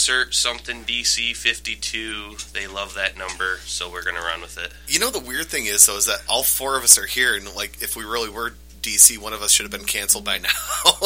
insert something DC 52. They love that number, so we're going to run with it. You know, the weird thing is, though, is that all four of us are here, and, like, if we really were DC, one of us should have been canceled by now.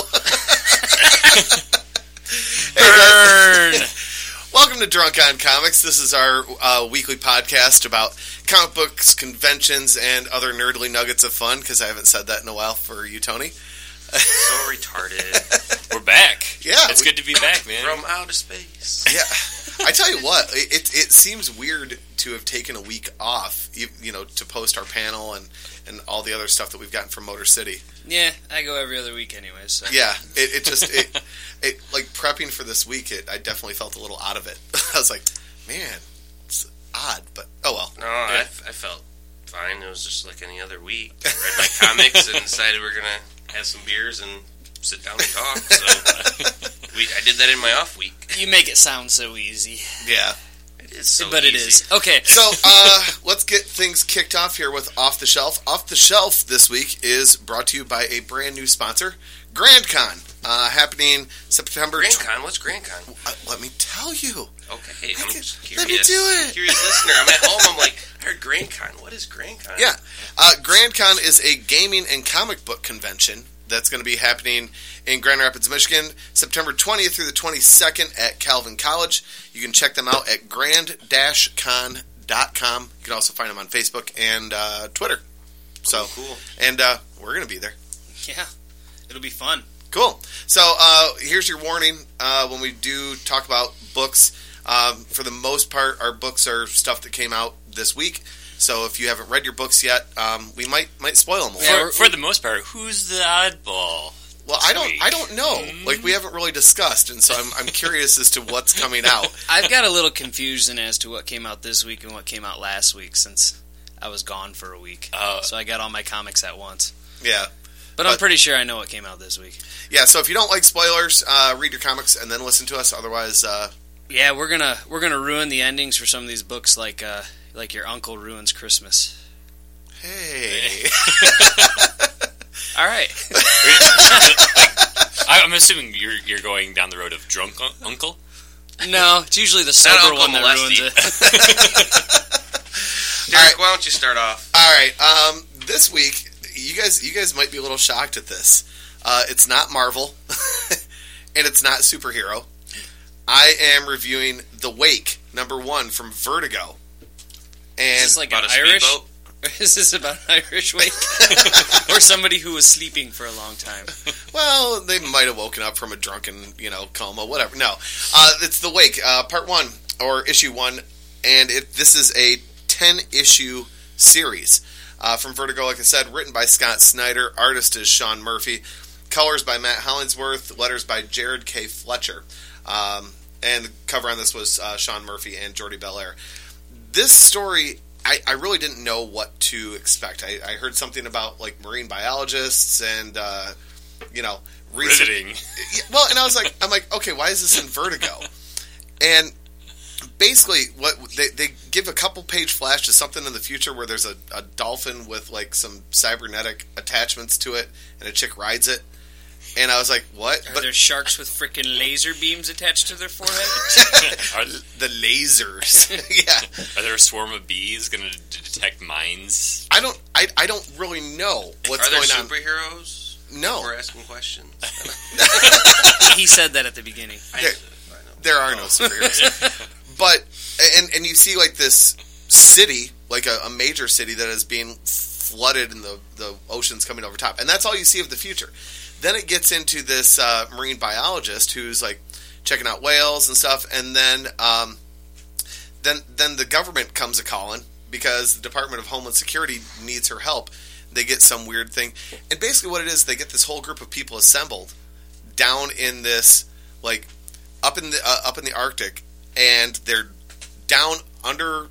Burn! Welcome to Drunk on Comics. This is our weekly podcast about comic books, conventions, and other nerdly nuggets of fun, because I haven't said that in a while for you, Tony. So retarded. We're back. Yeah. It's good to be back, man. From outer space. Yeah. I tell you what, it seems weird to have taken a week off, you know, to post our panel and all the other stuff that we've gotten from Motor City. Yeah, I go every other week anyways. So. Yeah, it just like prepping for this week, I definitely felt a little out of it. I was like, man, it's odd, but oh well. No, yeah. I felt fine. It was just like any other week. I read my comics and decided we're gonna have some beers and sit down and talk. So I did that in my off week. You make it sound so easy. Yeah. It is so but easy. It is. Okay. So, let's get things kicked off here with Off the Shelf. Off the Shelf this week is brought to you by a brand new sponsor, GrandCon, happening September... GrandCon? What's GrandCon? Let me tell you. Okay, I'm just curious. Let me do it. Curious listener. I'm at home, I'm like, I heard GrandCon. What is GrandCon? Yeah. GrandCon is a gaming and comic book convention that's going to be happening in Grand Rapids, Michigan, September 20th through the 22nd at Calvin College. You can check them out at grand-con.com. You can also find them on Facebook and Twitter. So, cool. And we're going to be there. Yeah, it'll be fun. Cool. So here's your warning when we do talk about books. For the most part, our books are stuff that came out this week. So if you haven't read your books yet, we might spoil them. For the most part, who's the oddball? Well, I don't know. Like, we haven't really discussed, and so I'm curious as to what's coming out. I've got a little confusion as to what came out this week and what came out last week, since I was gone for a week. So I got all my comics at once. Yeah. But I'm pretty sure I know what came out this week. Yeah, so if you don't like spoilers, read your comics and then listen to us. Otherwise, yeah, we're gonna ruin the endings for some of these books, like Your Uncle Ruins Christmas. Hey. All right. I'm assuming you're going down the road of drunk uncle. No, it's usually the sober one that ruins it. Derek, why don't you start off? All right. This week, you guys might be a little shocked at this. It's not Marvel, and it's not superhero. I am reviewing The Wake, #1 from Vertigo. And is this like about an a Irish? speedboat? Is this about an Irish wake? Or somebody who was sleeping for a long time? Well, they might have woken up from a drunken, coma, whatever. No. It's The Wake, Part 1, or Issue 1, and this is a 10-issue series. From Vertigo, like I said, written by Scott Snyder, artist is Sean Murphy, colors by Matt Hollingsworth, letters by Jared K. Fletcher. And the cover on this was Sean Murphy and Jordi Belair. This story, I really didn't know what to expect. I heard something about, like, marine biologists and, research. Riveting. Well, and I'm like, okay, why is this in Vertigo? And basically, what they give a couple page flash to something in the future where there's a dolphin with, like, some cybernetic attachments to it, and a chick rides it. And I was like, what? Are there sharks with freaking laser beams attached to their forehead? The lasers. Yeah. Are there a swarm of bees going to detect mines? I don't really know what's going on. Are there superheroes? No. We're asking questions. He said that at the beginning. There are no superheroes. But, and you see, like, this city, like a major city that is being flooded and the ocean's coming over top. And that's all you see of the future. Then it gets into this marine biologist who's, like, checking out whales and stuff, and then the government comes a-calling because the Department of Homeland Security needs her help. They get some weird thing. And basically what it is, they get this whole group of people assembled down in this, like, up in the Arctic, and they're down under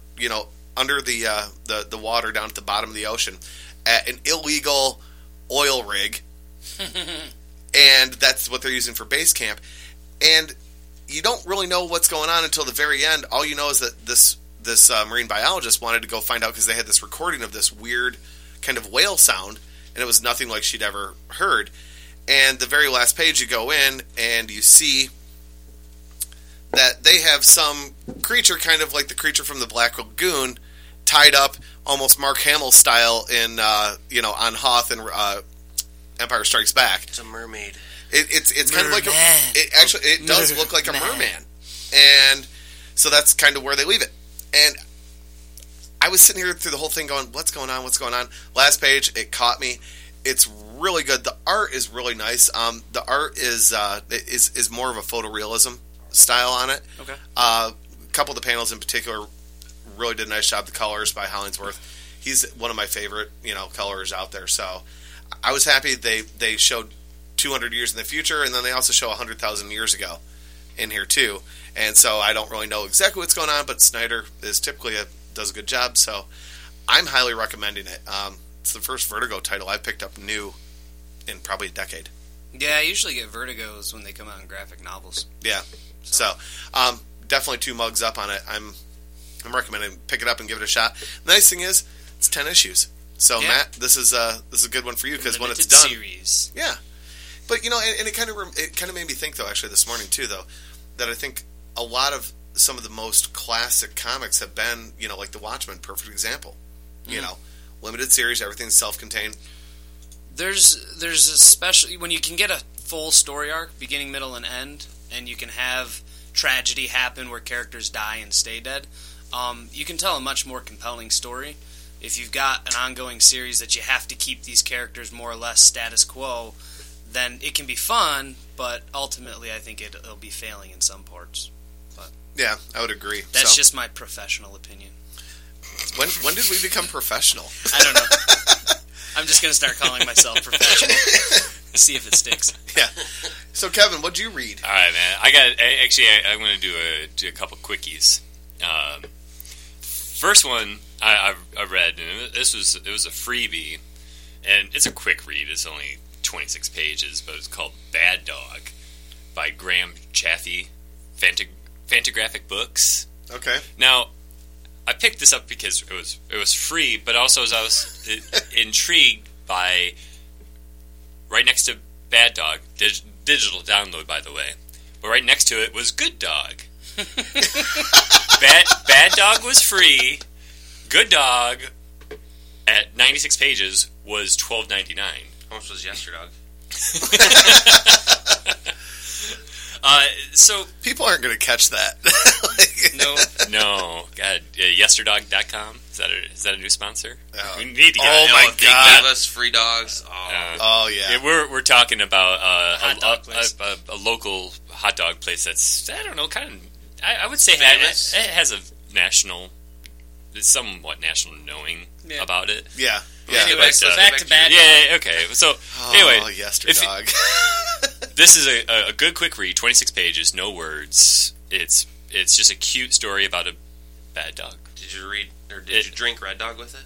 the water down at the bottom of the ocean at an illegal oil rig. And that's what they're using for base camp. And you don't really know what's going on until the very end. All you know is that this marine biologist wanted to go find out because they had this recording of this weird kind of whale sound, and it was nothing like she'd ever heard. And the very last page, you go in and you see that they have some creature, kind of like the creature from the Black Lagoon, tied up almost Mark Hamill style in on Hoth and Empire Strikes Back. It's a mermaid. It's kind of like it does look like a merman, and so that's kind of where they leave it. And I was sitting here through the whole thing going, what's going on? Last page, it caught me. It's really good. The art is really nice. The art is more of a photorealism style on it. Okay. A couple of the panels in particular really did a nice job. The colors by Hollingsworth. He's one of my favorite, colorers out there. So I was happy they showed 200 years in the future, and then they also show 100,000 years ago in here too. And so I don't really know exactly what's going on, but Snyder is typically does a good job. So I'm highly recommending it. It's the first Vertigo title I've picked up new in probably a decade. Yeah, I usually get Vertigos when they come out in graphic novels. Yeah. So definitely 2 mugs up on it. I'm recommending pick it up and give it a shot. The nice thing is it's 10 issues. So Matt, this is a good one for you because when it's done, series. Yeah. But and it kind of made me think though, actually this morning too though, that I think a lot of some of the most classic comics have been, like The Watchmen, perfect example. Mm-hmm. Limited series, everything's self-contained. There's a special when you can get a full story arc, beginning, middle, and end, and you can have tragedy happen where characters die and stay dead. You can tell a much more compelling story if you've got an ongoing series that you have to keep these characters more or less status quo. Then it can be fun, but ultimately I think it'll be failing in some parts. But yeah, I would agree. That's just my professional opinion. When did we become professional? I don't know. I'm just going to start calling myself professional. See if it sticks. Yeah. So Kevin, what'd you read? All right, man. I'm going to do a couple quickies. First one I read, and it was a freebie, and it's a quick read. It's only 26 pages, but it's called Bad Dog by Graham Chaffee, Fantagraphic Books. Okay. Now, I picked this up because it was free, but also as I was intrigued by right next to Bad Dog, digital download by the way, but right next to it was Good Dog. Bad Dog was free. Good Dog at 96 pages was $12.99. How much was Yesterdog? So people aren't going to catch that. No. God, Yesterdog.com is that a new sponsor? We need to get my If they God! give us free dogs. Yeah. We're talking about a a local hot dog place that's I don't know, kind of I would say famous. it has a national, somewhat national knowing about it. Yeah. Anyway, but, so back to Bad Dog. Yeah, okay. So anyway, Yesterdog. this is a good quick read, 26 pages, no words. It's just a cute story about a bad dog. Did you read or did you drink Red Dog with it?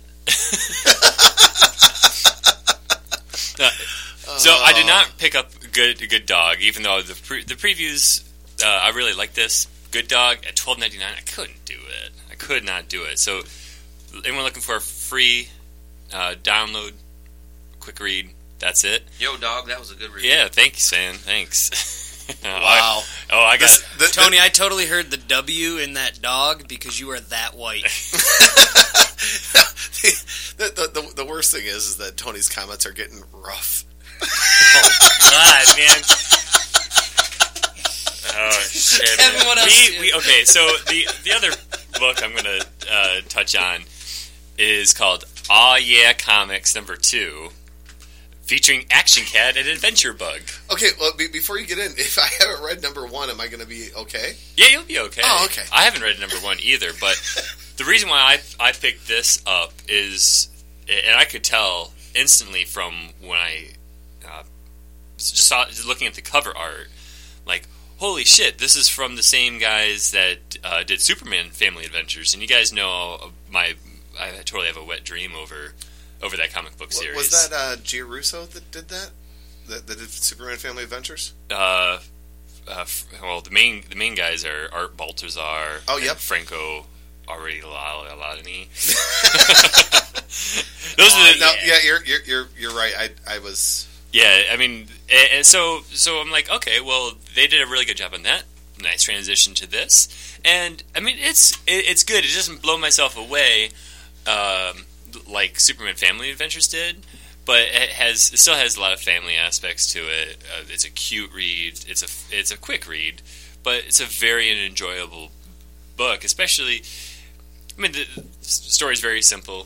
So I did not pick up Good Dog, even though the previews I really like this. Good Dog at $12.99. I couldn't do it. I could not do it. So anyone looking for a free download, quick read, that's it. Yo, dog, that was a good review. Yeah, thanks, man. Thanks. Wow. I got Tony, I totally heard the W in that dog because you are that white. The worst thing is that Tony's comments are getting rough. Oh, God, man. Oh, shit. Kevin, what else? Okay, so the other book I'm going to touch on is called Aw Yeah Comics #2, featuring Action Cat and Adventure Bug. Okay, well, before you get in, if I haven't read #1, am I going to be okay? Yeah, you'll be okay. Oh, okay. I haven't read #1 either, but the reason why I picked this up is, and I could tell instantly from when I just looking at the cover art, like, holy shit, this is from the same guys that did Superman Family Adventures, and you guys know I totally have a wet dream over that comic book series. Was that Gia Russo that did that? That did Superman Family Adventures? Well, the main guys are Art Baltazar. Oh, yep. And Franco Ariadne. Those are you're right. I was. Yeah, I mean, and so I'm like, okay, well, they did a really good job on that nice transition to this. And I mean, it's good. It doesn't blow myself away like Superman Family Adventures did, but it still has a lot of family aspects to it. It's a cute read. It's a quick read, but it's a very enjoyable book. Especially, I mean, the story's very simple.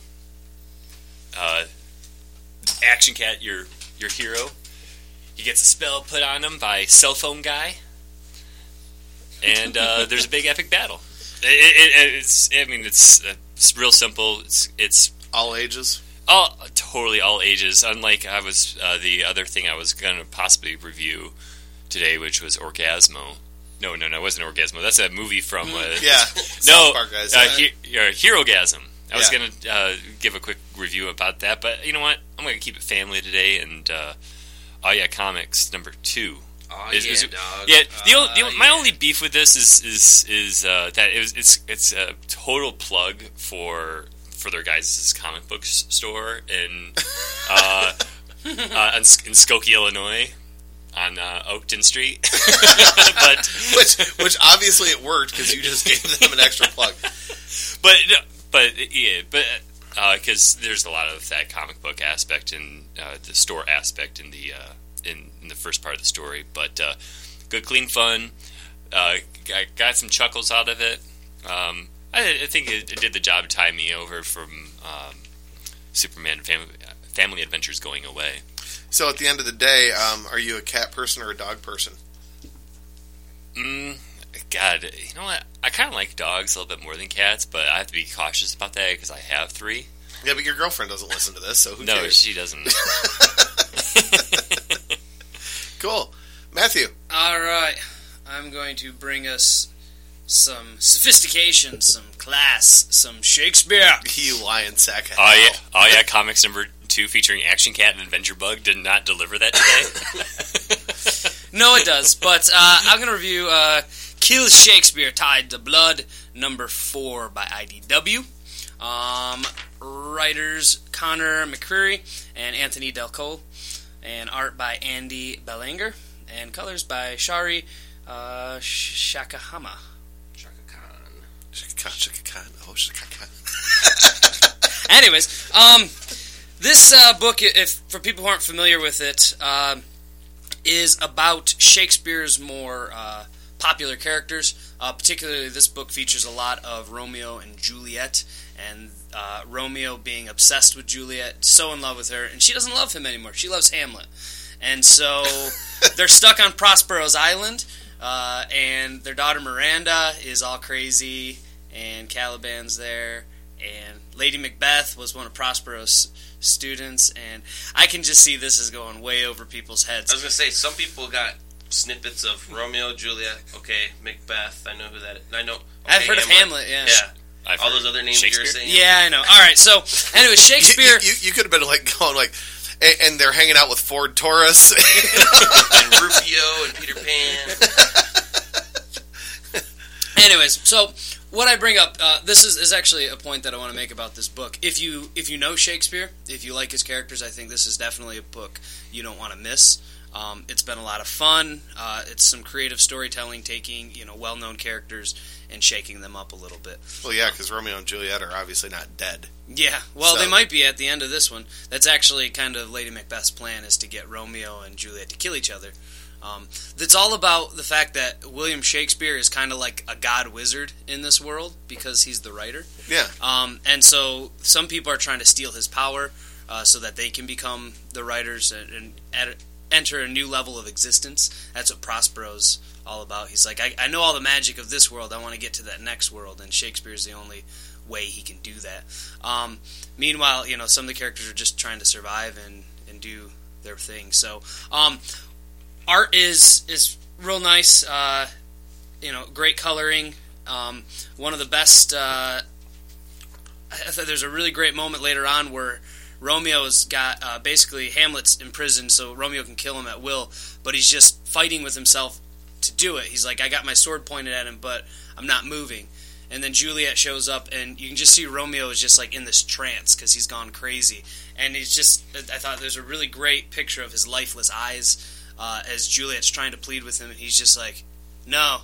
Action Cat, your hero. He gets a spell put on him by Cell Phone Guy, and there's a big epic battle. It's real simple. It's all ages. Totally all ages. Unlike the other thing I was going to possibly review today, which was Orgasmo. No, it wasn't Orgasmo. That's a movie from South Park guys. Herogasm. I was going to give a quick review about that, but you know what? I'm going to keep it family today, and Comics number 2. Dog. My only beef with this is that it's a total plug for their guys' comic book store in Skokie, Illinois, on Oakton Street. But which obviously it worked because you just gave them an extra plug. But because there's a lot of that comic book aspect and the store aspect in the first part of the story, but good, clean fun. Got some chuckles out of it. I think it did the job to tie me over from Superman Family Adventures going away. So at the end of the day, are you a cat person or a dog person? God, you know what? I kind of like dogs a little bit more than cats, but I have to be cautious about that because I have 3. Yeah, but your girlfriend doesn't listen to this, so who cares? No, she doesn't. Cool. Matthew. All right. I'm going to bring us some sophistication, some class, some Shakespeare. You lying sack of hell. Oh, yeah. Comics number 2 featuring Action Cat and Adventure Bug did not deliver that today. No, it does. But I'm going to review Kill Shakespeare, Tied to Blood, number 4 by IDW. Writers Connor McCreary and Anthony Delcole. And art by Andy Belanger. And colors by Shari Shakahama. Shaka Khan. Oh, Shaka Khan. Anyways, this book, if for people who aren't familiar with it, is about Shakespeare's more popular characters. Particularly, this book features a lot of Romeo and Juliet, and Romeo being obsessed with Juliet, so in love with her, and she doesn't love him anymore. She loves Hamlet. And so they're stuck on Prospero's Island, and their daughter Miranda is all crazy, and Caliban's there, and Lady Macbeth was one of Prospero's students, and I can just see this is going way over people's heads. I was going to say, some people got snippets of Romeo, Juliet, okay, Macbeth, I know who that is. I know. Okay, I've heard of Hamlet, yeah. Yeah. All those other names you're saying. Yeah, I know. All right, so, anyway, Shakespeare... You could have been going like... And they're hanging out with Ford Taurus. And Rufio and Peter Pan. Anyways, so what I bring up, this is actually a point that I want to make about this book. If you know Shakespeare, if you like his characters, I think this is definitely a book you don't want to miss. It's been a lot of fun. It's some creative storytelling, taking well-known characters and shaking them up a little bit. Well, yeah, because Romeo and Juliet are obviously not dead. Yeah, well, they might be at the end of this one. That's actually kind of Lady Macbeth's plan, is to get Romeo and Juliet to kill each other. It's all about the fact that William Shakespeare is kind of like a god wizard in this world because he's the writer. Yeah. And so some people are trying to steal his power so that they can become the writers and enter a new level of existence. That's what Prospero's all about. He's like, I know all the magic of this world. I want to get to that next world, and Shakespeare's the only way he can do that. Meanwhile, some of the characters are just trying to survive and do their thing. So, art is real nice. Great coloring. One of the best. I thought there's a really great moment later on where Romeo's got basically Hamlet's imprisoned, so Romeo can kill him at will, but he's just fighting with himself to do it. He's like, I got my sword pointed at him, but I'm not moving. And then Juliet shows up, and you can just see Romeo is just like in this trance because he's gone crazy. And he's just, I thought there's a really great picture of his lifeless eyes as Juliet's trying to plead with him, and he's just like, no,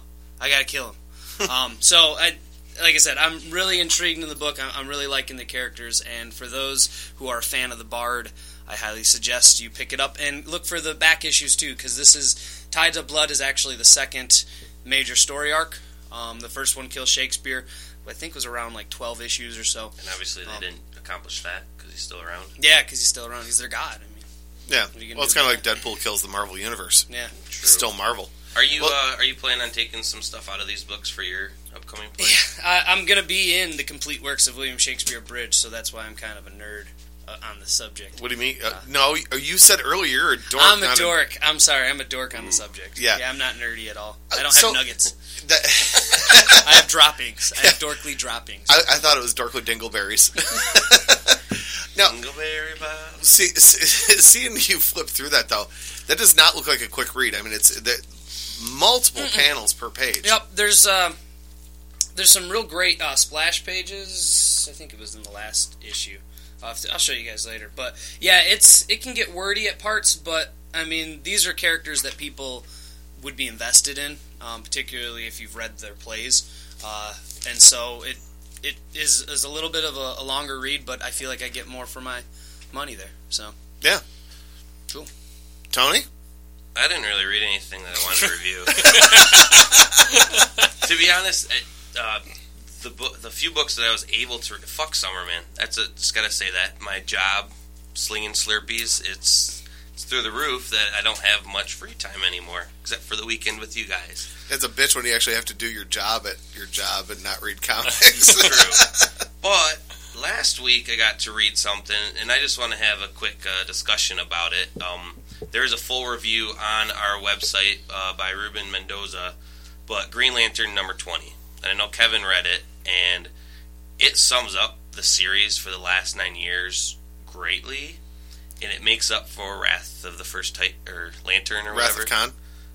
I gotta kill him. Like I said, I'm really intrigued in the book. I'm really liking the characters, and for those who are a fan of the Bard, I highly suggest you pick it up and look for the back issues too, because this is Tides of Blood is actually the second major story arc. The first one, Kill Shakespeare, I think was around like 12 issues or so. And obviously they didn't accomplish that because he's still around. Yeah, because he's still around. He's their god. I mean, Yeah. what are you gonna Well, it's do kind of with like Deadpool kills the Marvel Universe. Yeah. True. It's still Marvel. Are you planning on taking some stuff out of these books for your upcoming play? I'm going to be in the complete works of William Shakespeare Abridged, so that's why I'm kind of a nerd on the subject. What do you mean? No, you said earlier you're a dork. I'm a dork. I'm sorry, I'm a dork on the subject. Yeah. I'm not nerdy at all. I don't so- have nuggets. That- I have droppings. I have dorkly droppings. I thought it was Dorkly Dingleberries. Now, Dingleberry Bob. seeing you flip through that, though, that does not look like a quick read. I mean, it's multiple panels per page. Yep, there's some real great splash pages. I think it was in the last issue. I'll show you guys later. But yeah, it can get wordy at parts, but I mean, these are characters that people would be invested in, particularly if you've read their plays. And so it is a little bit of a longer read, but I feel like I get more for my money there. So Yeah. cool. Tony? I didn't really read anything that I wanted to review. To be honest, the few books that I was able to fuck Summer, man. Just gotta say that my job slinging Slurpees, it's through the roof that I don't have much free time anymore, except for the weekend with you guys. It's a bitch when you actually have to do your job at your job and not read comics. True. But last week I got to read something, and I just want to have a quick discussion about it. There is a full review on our website by Ruben Mendoza, but Green Lantern number 20. And I know Kevin read it, and it sums up the series for the last 9 years greatly, and it makes up for Wrath of the First Lantern or Wrath whatever. of Khan?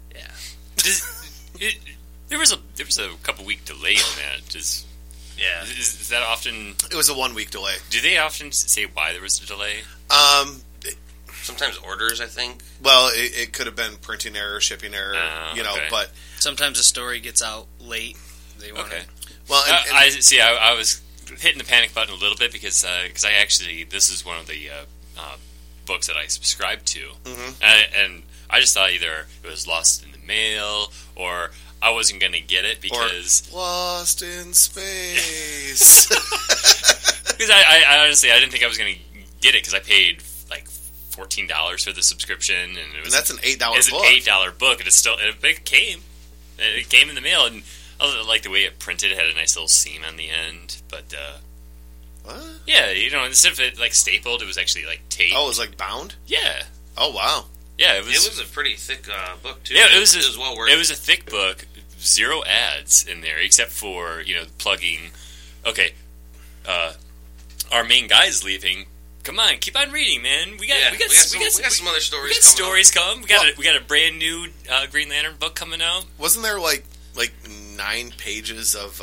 Yeah. There was a couple week delay in that. Yeah. Is that often? It was a 1 week delay. Do they often say why there was a delay? Sometimes orders, I think. Well, it could have been printing error, shipping error, okay. but Sometimes a story gets out late. They want Okay. well, and I see. I was hitting the panic button a little bit because I actually this is one of the books that I subscribe to, and I just thought either it was lost in the mail or I wasn't going to get it because Lost in Space. because I honestly I didn't think I was going to get it because I paid like $14 for the subscription and it was And that's an $8 book. It's an $8 book and it came. It came in the mail and I like the way it printed. It had a nice little seam on the end, but What? yeah, instead of it like stapled, it was actually like taped. Oh, it was like bound? Yeah, Oh, wow. yeah, It was a pretty thick book, too. Yeah, it was well worth it was a thick book, 0 ads in there except for plugging. Okay, our main guy's leaving. Come on, keep on reading, man. We got some other stories. We got stories coming. We got a brand new Green Lantern book coming out. Wasn't there like 9 pages of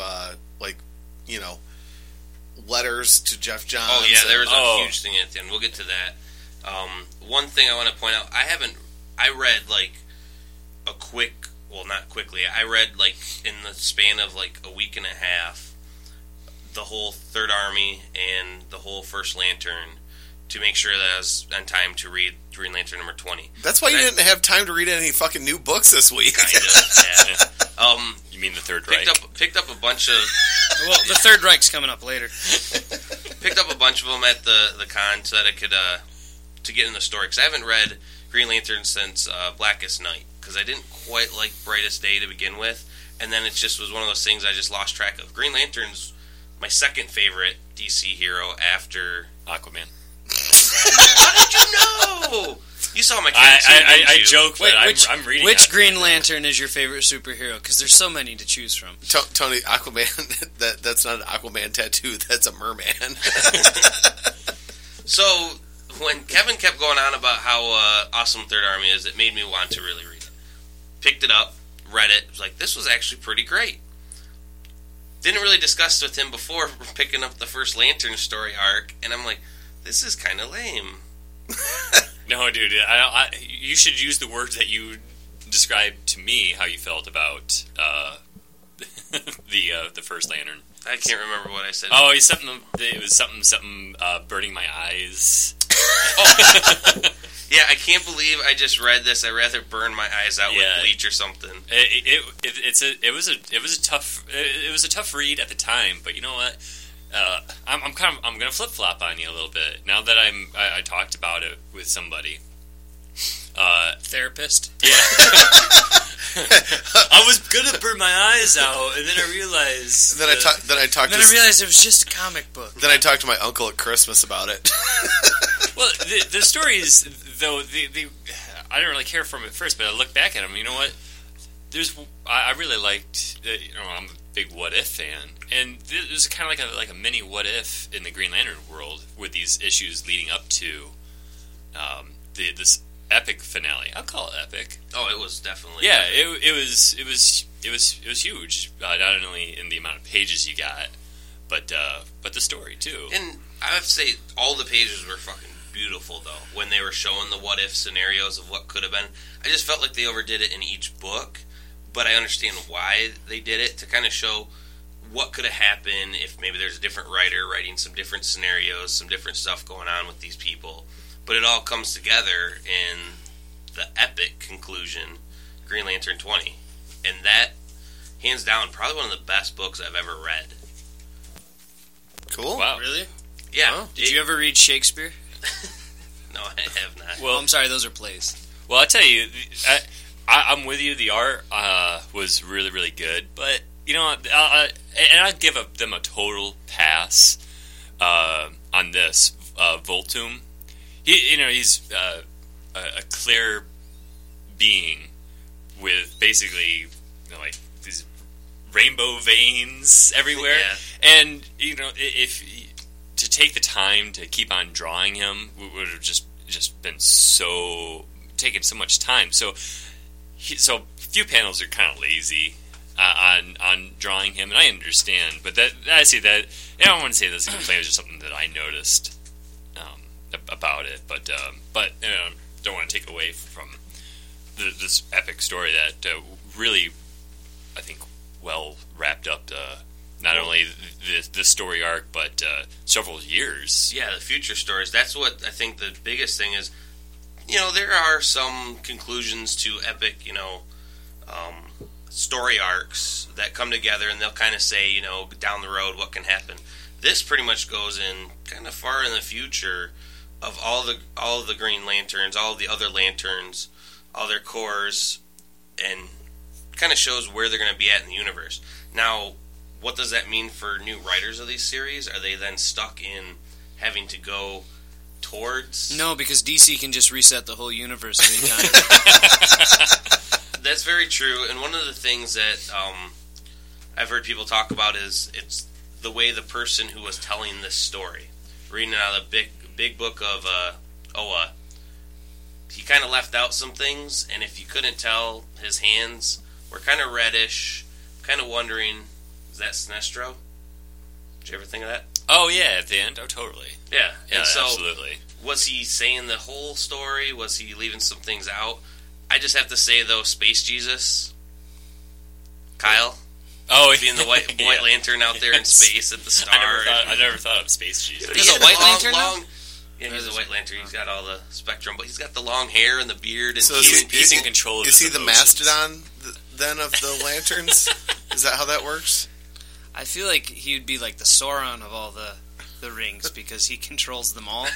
letters to Jeff Johns? Oh yeah, there was Oh. a huge thing at the end. We'll get to that. One thing I want to point out: I read like a quick, well, not quickly. I read like in the span of like a week and a half, the whole Third Army and the whole First Lantern to make sure that I was on time to read Green Lantern number 20. That's why you didn't have time to read any fucking new books this week. Kind of, yeah. You mean the Third Reich? Picked up a bunch of Well, the Third Reich's coming up later. picked up a bunch of them at the con so that I could to get in the story, because I haven't read Green Lantern since Blackest Night, because I didn't quite like Brightest Day to begin with, and then it just was one of those things I just lost track of. Green Lantern's my second favorite DC hero after Aquaman. How did you know? You saw my cartoon, I didn't you? joke Wait, that I'm reading which that. Green Lantern is your favorite superhero? Because there's so many to choose from. Tony, Aquaman, that's not an Aquaman tattoo, that's a merman. So when Kevin kept going on about how awesome Third Army is, it made me want to really read it. Picked it up, read it, was like, this was actually pretty great. Didn't really discuss with him before picking up the First Lantern story arc, and I'm like, this is kind of lame. No, dude, you should use the words that you described to me how you felt about the first lantern. I can't remember what I said. Oh, he's something. It was something. Burning my eyes. Yeah, I can't believe I just read this. I'd rather burn my eyes out with bleach or something. It was a tough read at the time, but you know what? I'm gonna flip flop on you a little bit now that I talked about it with somebody. Therapist. Yeah. I was gonna burn my eyes out, and then I realized. Then I realized it was just a comic book. Then I talked to my uncle at Christmas about it. Well, the stories, though, I didn't really care for them at first, but I look back at them. You know what? I really liked. I'm a big What If fan, and there's kind of like a mini What If in the Green Lantern world with these issues leading up to this epic finale. I'll call it epic. Oh, it was definitely. Yeah, it was huge. Not only in the amount of pages you got, but the story too. And I have to say, all the pages were fucking beautiful, though. When they were showing the what if scenarios of what could have been, I just felt like they overdid it in each book. But I understand why they did it, to kind of show what could have happened if maybe there's a different writer writing some different scenarios, some different stuff going on with these people. But it all comes together in the epic conclusion, Green Lantern 20. And that, hands down, probably one of the best books I've ever read. Cool. Wow. Really? Yeah. Oh. Did you ever read Shakespeare? No, I have not. Well, I'm sorry, those are plays. Well, I tell you, I'm with you. The art was really, really good, but you know, and I'd give them a total pass on this. Voltum, he's a clear being with basically like these rainbow veins everywhere, and if to take the time to keep on drawing him would have just been taken so much time. So few panels are kind of lazy on drawing him, and I understand. But I see that. I don't want to say this a complaint. It's just something that I noticed about it. But don't want to take away from this epic story that really, I think, well wrapped up not only the story arc, but several years. Yeah, the future stories. That's what I think the biggest thing is. There are some conclusions to epic, story arcs that come together, and they'll kind of say, down the road what can happen. This pretty much goes in kind of far in the future of all of the Green Lanterns, all of the other lanterns, all their cores, and kind of shows where they're going to be at in the universe. Now, what does that mean for new writers of these series? Are they then stuck in having to go towards... No, because DC can just reset the whole universe anytime. That's very true, and one of the things that I've heard people talk about is it's the way the person who was telling this story, reading out of the big book of Oa, he kind of left out some things, and if you couldn't tell, his hands were kind of reddish, kind of wondering, is that Sinestro? Did you ever think of that? Oh, yeah, at the end? Oh, totally. Yeah, and so absolutely. Was he saying the whole story? Was he leaving some things out? I just have to say, though, Space Jesus, Kyle, being the white lantern out there in space at the star. I never thought of Space Jesus. He's a white lantern now? Yeah, he's a white lantern. He's got all the spectrum, but he's got the long hair and the beard. And so he's in control of his his emotions. Is he the Mastodon, then, of the lanterns? Is that how that works? I feel like he would be like the Sauron of all the rings, because he controls them all.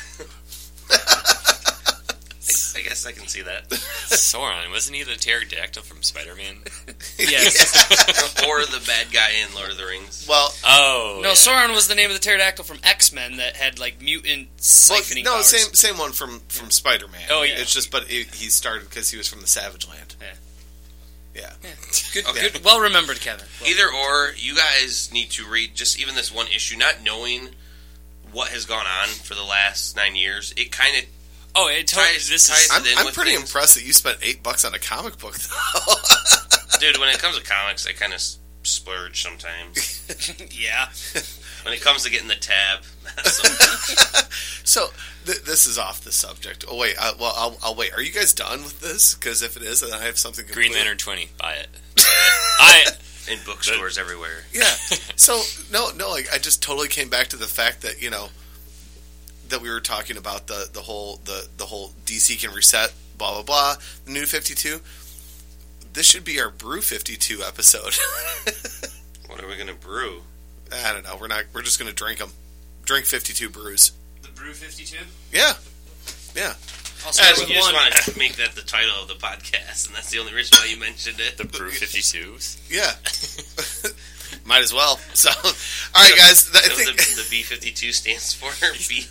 I guess I can see that. Sauron, wasn't he the pterodactyl from Spider-Man? Yes. Or the bad guy in Lord of the Rings. Well, no, Sauron was the name of the pterodactyl from X-Men that had like mutant siphoning powers. same one from Spider-Man. Oh yeah, it's just he started because he was from the Savage Land. Yeah. Good, well remembered, Kevin. Either or, you guys need to read just even this one issue, not knowing what has gone on for the last 9 years. It kind of I'm pretty impressed that you spent $8 on a comic book, though. Dude, when it comes to comics, I kind of splurge sometimes. Yeah. When it comes to getting the tab. So, this is off the subject. Oh, wait. I'll wait. Are you guys done with this? Because if it is, then I have something Green Lantern 20. Buy it. in bookstores everywhere. Yeah. So no, like I just totally came back to the fact that that we were talking about the whole DC can reset, blah blah blah. The new 52. This should be our Brew 52 episode. What are we gonna brew? I don't know. We're just gonna drink them. Drink 52 brews. The Brew 52? Yeah. I'll start You with just one. want to make that the title of the podcast, and that's the only reason why you mentioned it. The Brew 52s. Yeah. Might as well. So, all right, guys. I So think the B-52 stands for B.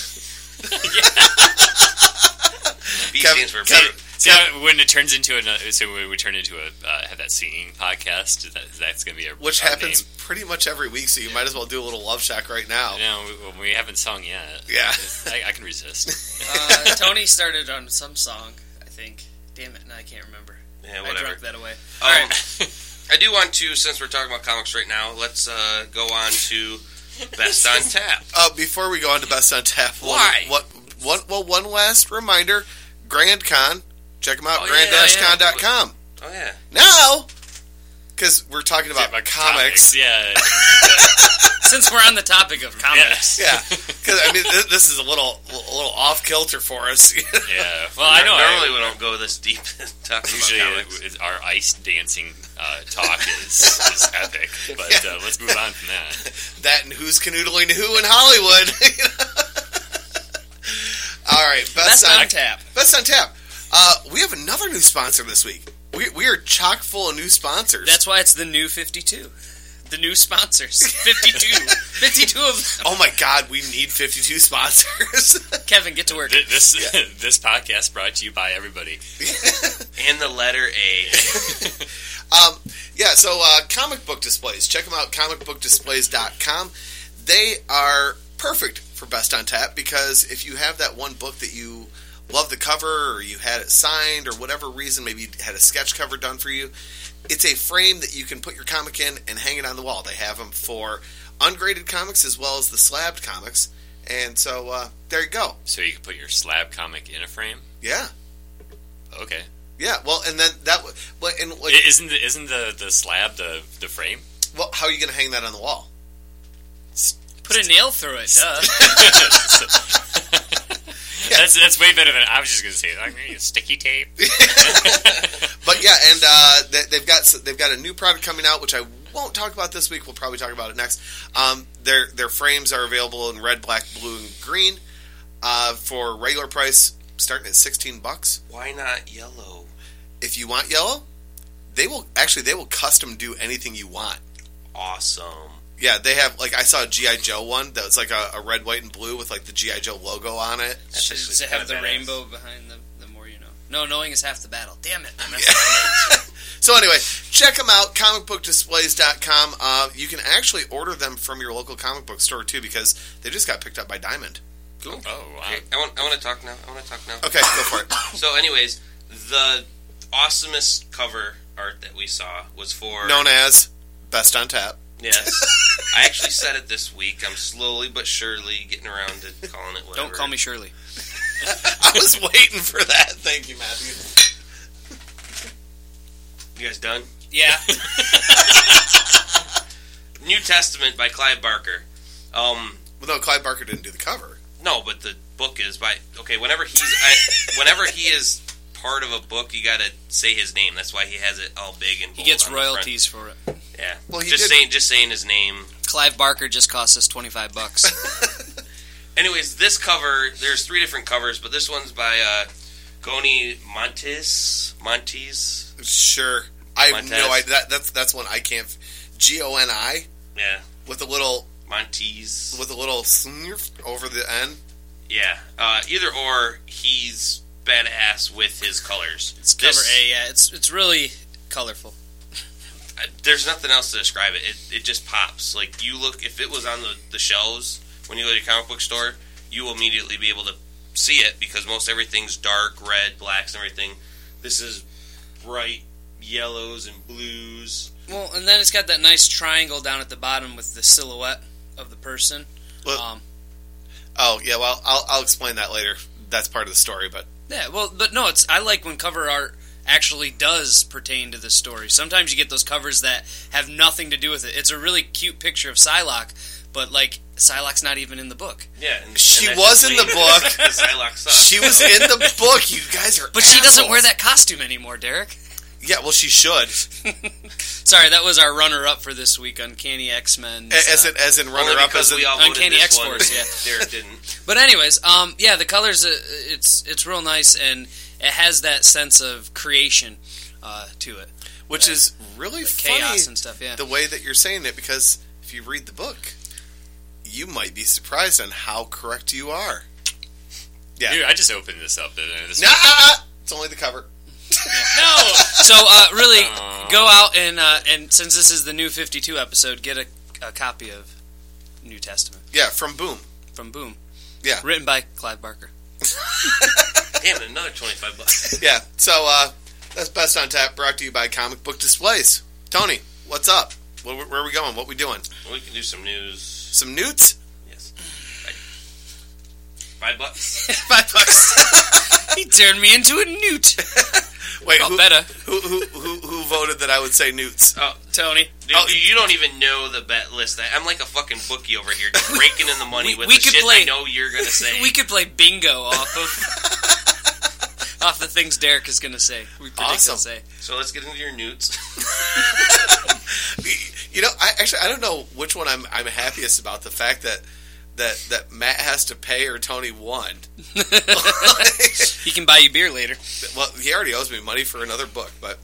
B stands for Kevin- brew. So when it turns into when we turn into have that singing podcast, that's going to be which our happens name. pretty much every week. So you might as well do a little love shack right now. No, we haven't sung yet. Yeah. I can resist. Tony started on some song, I think. Damn it, no, I can't remember. Yeah, I whatever. drank that away. I do want to, since we're talking about comics right now, let's go on to Best on Tap. Before we go on to Best on Tap, Why? one last reminder: Grand Con. Check them out, Oh, grand-con.com. Oh, yeah. Now, because we're talking about comics. Yeah. Since we're on the topic of comics. Yeah, because I mean, this is a little off kilter for us. Yeah. Well, I know. Normally we don't go this deep talking Usually about comics. our ice dancing talk is epic, but let's move on from that. That and who's canoodling who in Hollywood. All right, Best on Tap. Best on Tap. We have another new sponsor this week. We are chock full of new sponsors. That's why it's the new 52. The new sponsors. 52. 52 of them. Oh my God, we need 52 sponsors. Kevin, get to work. This podcast brought to you by everybody. And the letter A. So comic book displays. Check them out, comicbookdisplays.com. They are perfect for Best on Tap because if you have that one book that you love the cover or you had it signed or whatever reason, maybe you had a sketch cover done for you, it's a frame that you can put your comic in and hang it on the wall. They have them for ungraded comics as well as the slabbed comics. And so there you go. So you can put your slab comic in a frame? Yeah. Okay. Yeah, well, and then that... But, and like, Isn't the slab the frame? well, how are you going to hang that on the wall? Put a nail through it, duh. That's way better than I was just going to say. Like sticky tape. But yeah, and they've got a new product coming out, which I won't talk about this week. We'll probably talk about it next. Their frames are available in red, black, blue, and green for regular price, starting at $16. Why not yellow? If you want yellow, they will custom do anything you want. Awesome. Yeah, they have, like, I saw a G.I. Joe one that was like a red, white, and blue with like the G.I. Joe logo on it. Does it have the badass. rainbow behind the more you know? No, knowing is half the battle. Damn it. I messed Yeah. up. So anyway, check them out, comicbookdisplays.com. You can actually order them from your local comic book store, too, because they just got picked up by Diamond. Cool. Oh, wow. Okay, I want to talk now. Okay, go for it. So, anyways, the awesomest cover art that we saw was for... Known as Best on Tap. Yes. I actually said it this week. I'm slowly but surely getting around to calling it whatever. Don't call me Shirley. I was waiting for that. Thank you, Matthew. You guys done? Yeah. New Testament by Clive Barker. Well, no, Clive Barker didn't do the cover. No, but the book is by... Okay, whenever he is part of a book, you gotta say his name. That's why he has it all big and bold. He gets on the front. royalties for it. Yeah. Well, he just saying his name. Clive Barker just cost us $25. Anyways, this cover, there's 3 different covers, but this one's by Goni Montes. Sure. I have Montez. no idea. That's one I can't... Goni Yeah. with a little Montes. snurf over the N. Yeah. Either or, he's badass with his colors. It's cover A, yeah. It's really colorful. There's nothing else to describe it. It just pops. Like, you look, if it was on the shelves when you go to your comic book store, you will immediately be able to see it because most everything's dark, red, blacks, and everything. This is bright yellows and blues. Well, and then it's got that nice triangle down at the bottom with the silhouette of the person. Well, oh, yeah, well, I'll explain that later. That's part of the story, but... Yeah, well, but no, I like when cover art actually does pertain to the story. Sometimes you get those covers that have nothing to do with it. It's a really cute picture of Psylocke, but like Psylocke's not even in the book. Yeah, she was in the book. Psylocke sucks. She was in the book. You guys are But she doesn't assholes. wear that costume anymore, Derek. Yeah, well, she should. Sorry, that was our runner-up for this week, Uncanny X-Men. As in Only runner-up. because As in, we all voted Uncanny this X-Force, one. Derek didn't. But anyways, yeah, the colors, it's real nice, and it has that sense of creation to it. which is really funny, chaos and stuff, yeah. the way that you're saying it, because if you read the book, you might be surprised on how correct you are. Yeah. Dude, I just opened this up. It's only the cover. No! So, really, go out and since this is the new 52 episode, get a copy of New Testament. Yeah, from Boom. From Boom. Yeah. Written by Clive Barker. Damn it, another $25. Yeah, so that's Best on Tap, brought to you by Comic Book Displays. Tony, what's up? Where are we going? What we doing? We can do some news. Some newts? Yes. $5. $5. He turned me into a newt. Wait, Oh, better. who voted that I would say newts? Oh, Tony. dude, you don't even know the bet list. I'm like a fucking bookie over here, just raking in the money with we the could shit play- I know you're gonna say. We could play bingo off of off the things Derek is going to say. We predict Awesome. he'll say. So let's get into your newts. You know, I don't know which one I'm happiest about. The fact that Matt has to pay or Tony won. He can buy you beer later. Well, he already owes me money for another book, but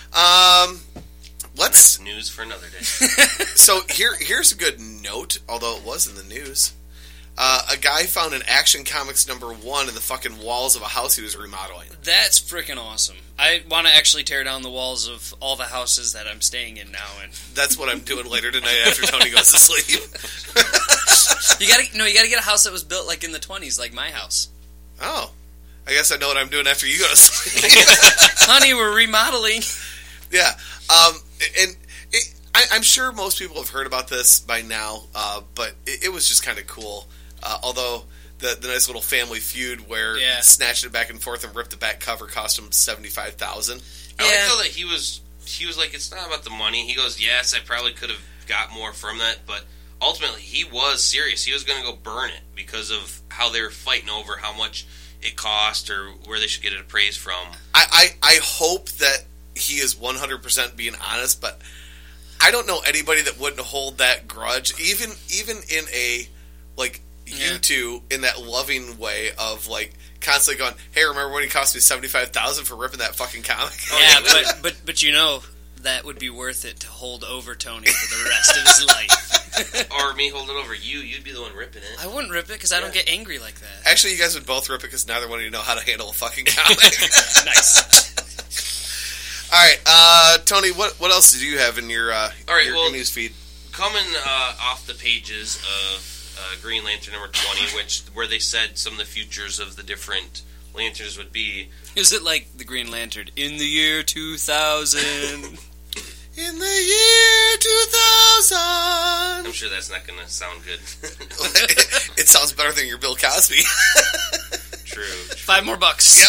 let's. News for another day. So here's a good note, although it was in the news. A guy found an Action Comics #1 in the fucking walls of a house he was remodeling. That's freaking awesome. I want to actually tear down the walls of all the houses that I'm staying in now. And That's what I'm doing later tonight after Tony goes to sleep. you gotta get a house that was built like in the 20s, like my house. Oh, I guess I know what I'm doing after you go to sleep. Honey, we're remodeling. Yeah, and I'm sure most people have heard about this by now, but it was just kind of cool. Although the nice little family feud where snatching it back and forth and ripped the back cover cost him $75,000. I like though that he was like, it's not about the money. He goes, yes, I probably could have got more from that, but ultimately he was serious. He was going to go burn it because of how they were fighting over how much it cost or where they should get it appraised from. I hope that he is 100% being honest, but I don't know anybody that wouldn't hold that grudge, even in a like you two, in that loving way of like constantly going, hey, remember when he cost me $75,000 for ripping that fucking comic? Yeah, but you know that would be worth it to hold over Tony for the rest of his life. Or me holding over you, you'd be the one ripping it. I wouldn't rip it because I don't get angry like that. Actually, you guys would both rip it because neither one of you know how to handle a fucking comic. Nice. All right, Tony, what else did you have in your your news feed? Coming off the pages of Green Lantern #20, where they said some of the futures of the different lanterns would be. Is it like the Green Lantern in the year 2000? In the year 2000. I'm sure that's not going to sound good. It sounds better than your Bill Cosby. True. $5 more.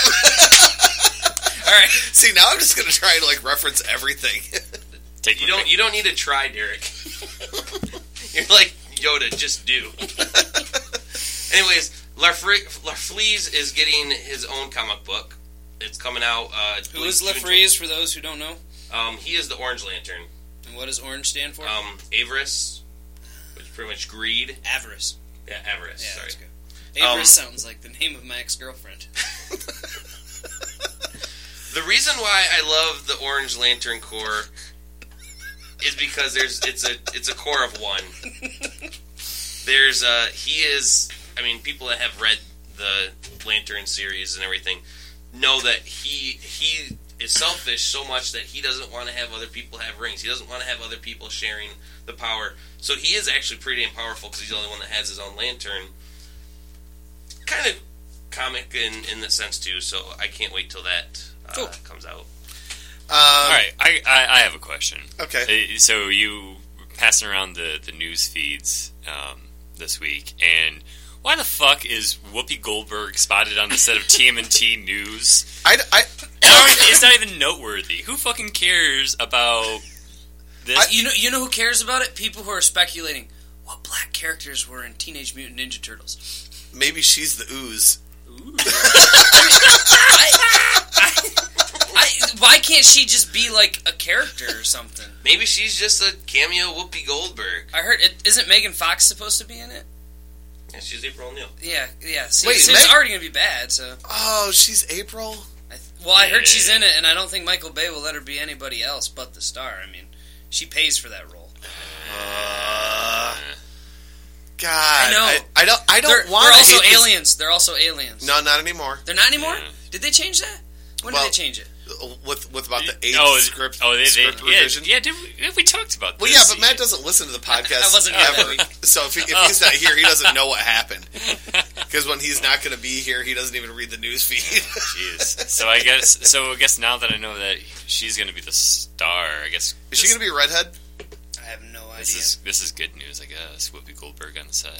All right. See, now I'm just going to try to like reference everything. You don't need to try, Derek. You're like Yoda, just do. Anyways, Larfleeze is getting his own comic book. It's coming out. Who is Larfleeze, for those who don't know? He is the Orange Lantern. And what does orange stand for? Avarice, which is pretty much greed. Avarice. Yeah, avarice. Yeah, sorry. that's good. Avarice sounds like the name of my ex-girlfriend. The reason why I love the Orange Lantern Corps is because it's a core of one. People that have read the Lantern series and everything know that he is selfish so much that he doesn't want to have other people have rings. He doesn't want to have other people sharing the power. So he is actually pretty damn powerful because he's the only one that has his own lantern. Kind of comic in the sense too. So I can't wait till that comes out. All right, I have a question. Okay. So you were passing around the news feeds this week, and why the fuck is Whoopi Goldberg spotted on the set of TMNT News? I It's not even noteworthy. Who fucking cares about this? You know who cares about it? People who are speculating what black characters were in Teenage Mutant Ninja Turtles. Maybe she's the ooze. Ooh. Why can't she just be like a character or something? Maybe she's just a cameo Whoopi Goldberg. I heard isn't Megan Fox supposed to be in it? Yeah, she's April O'Neil. Yeah. See, Wait, it's already gonna be bad. So. Oh, she's April? I heard she's in it, and I don't think Michael Bay will let her be anybody else but the star. I mean, she pays for that role. God, I know. I don't want. They're also aliens. They're also aliens. No, not anymore. They're not anymore. Yeah. Did they change that? When did they change it? With about the 8th script revision. Yeah, we talked about this. Well, yeah, but Matt doesn't listen to the podcast. I wasn't here that week. So if he's not here, he doesn't know what happened. Because when he's not going to be here, he doesn't even read the news feed. Jeez. So I guess now that I know that she's going to be the star, I guess is she going to be a redhead? I have no idea. This is good news, I guess. Whoopi Goldberg on the set.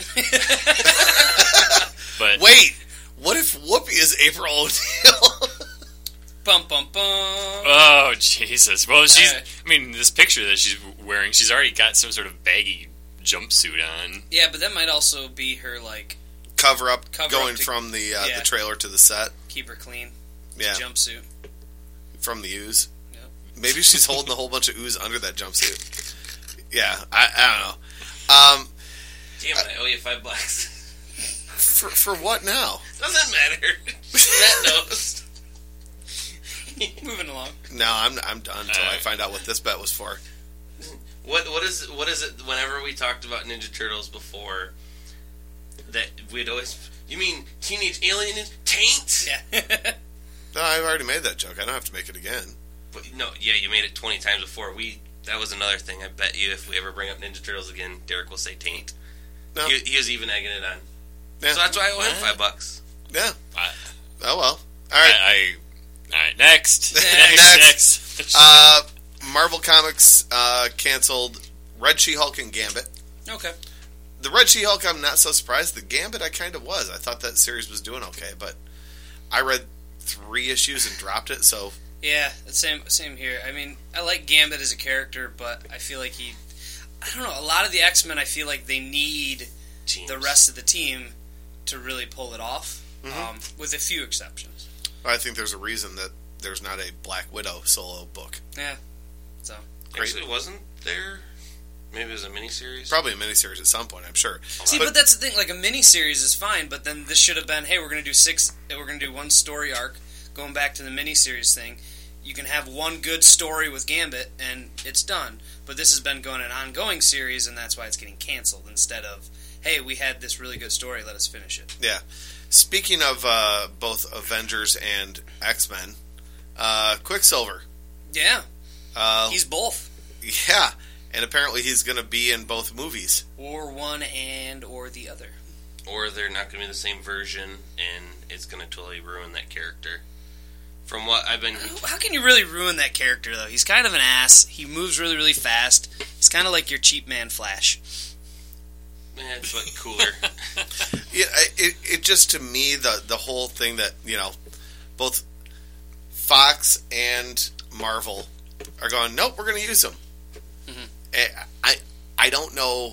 But wait, what if Whoopi is April O'Neil? Bum bum bum. Oh Jesus! Well, I mean, this picture that she's wearing, she's already got some sort of baggy jumpsuit on. Yeah, but that might also be her like cover up to, from the trailer to the set. Keep her clean. Yeah, jumpsuit from the ooze. Yep. Maybe she's holding a whole bunch of ooze under that jumpsuit. Yeah, I don't know. Damn it! I owe you $5. For what now? Doesn't matter. Matt knows. Moving along. No, I'm done until I find out what this bet was for. What is it? Whenever we talked about Ninja Turtles before, that we'd always. You mean Teenage Alien Taint? Yeah. No, I've already made that joke. I don't have to make it again. But no, yeah, you made it 20 times before. That was another thing. I bet you if we ever bring up Ninja Turtles again, Derek will say Taint. No. He was even egging it on. Yeah. So that's why I owe him $5. Yeah. Oh well. All right. Next. Marvel Comics canceled Red She-Hulk and Gambit. Okay. The Red She-Hulk, I'm not so surprised. The Gambit, I kind of was. I thought that series was doing okay, but I read 3 issues and dropped it. So yeah, same here. I mean, I like Gambit as a character, but I feel like I don't know. A lot of the X-Men, I feel like they need the rest of the team to really pull it off, with a few exceptions. I think there's a reason that there's not a Black Widow solo book. Yeah. So actually, wasn't there? Maybe it was a miniseries. Probably a miniseries at some point, I'm sure. See, but that's the thing. Like a miniseries is fine, but then this should have been, hey, we're going to do 6. We're going to do 1 story arc, going back to the miniseries thing. You can have 1 good story with Gambit, and it's done. But this has been going an ongoing series, and that's why it's getting canceled instead of, hey, we had this really good story, let us finish it. Yeah. Speaking of both Avengers and X-Men, Quicksilver. Yeah. He's both. Yeah. And apparently he's going to be in both movies. Or one or the other. Or they're not going to be the same version, and it's going to totally ruin that character. From what I've been... How can you really ruin that character, though? He's kind of an ass. He moves really, really fast. He's kind of like your cheap man Flash. It's like cooler. Yeah, it just, to me, the whole thing that, both Fox and Marvel are going, nope, we're going to use them. Mm-hmm. I don't know.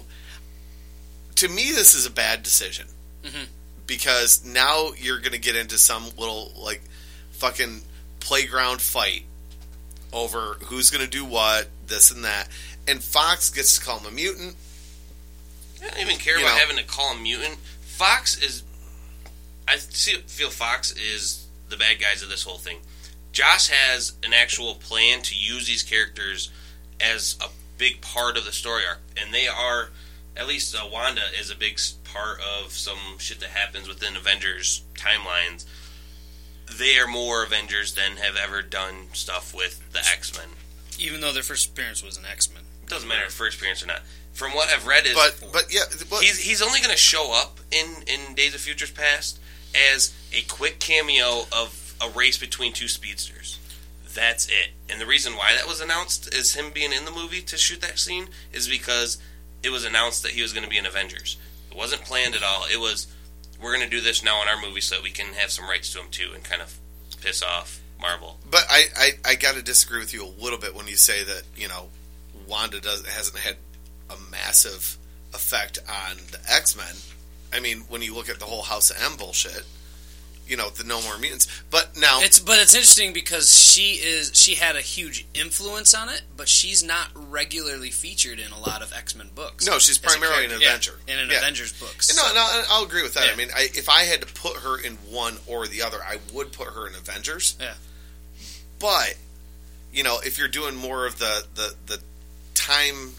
To me, this is a bad decision. Mm-hmm. Because now you're going to get into some little, fucking playground fight over who's going to do what, this and that. And Fox gets to call him a mutant. I don't even care about having to call him mutant. Fox is... I feel Fox is the bad guys of this whole thing. Joss has an actual plan to use these characters as a big part of the story arc. And they are... At least Wanda is a big part of some shit that happens within Avengers timelines. They are more Avengers than have ever done stuff with the X-Men. Even though their first appearance was an X-Men. It doesn't matter if first appearance or not. From what I've read is... But yeah... He's only going to show up in Days of Futures Past as a quick cameo of a race between 2 speedsters. That's it. And the reason why that was announced as him being in the movie to shoot that scene is because it was announced that he was going to be in Avengers. It wasn't planned at all. It was, we're going to do this now in our movie so that we can have some rights to him too and kind of piss off Marvel. But I got to disagree with you a little bit when you say that, Wanda hasn't had a massive effect on the X-Men. I mean, when you look at the whole House of M bullshit, the No More Mutants. But now it's interesting because she had a huge influence on it, but she's not regularly featured in a lot of X-Men books. No, she's primarily an Avenger. In an Avengers books. No, I'll agree with that. Yeah. I mean, if I had to put her in one or the other, I would put her in Avengers. Yeah. But, if you're doing more of the time,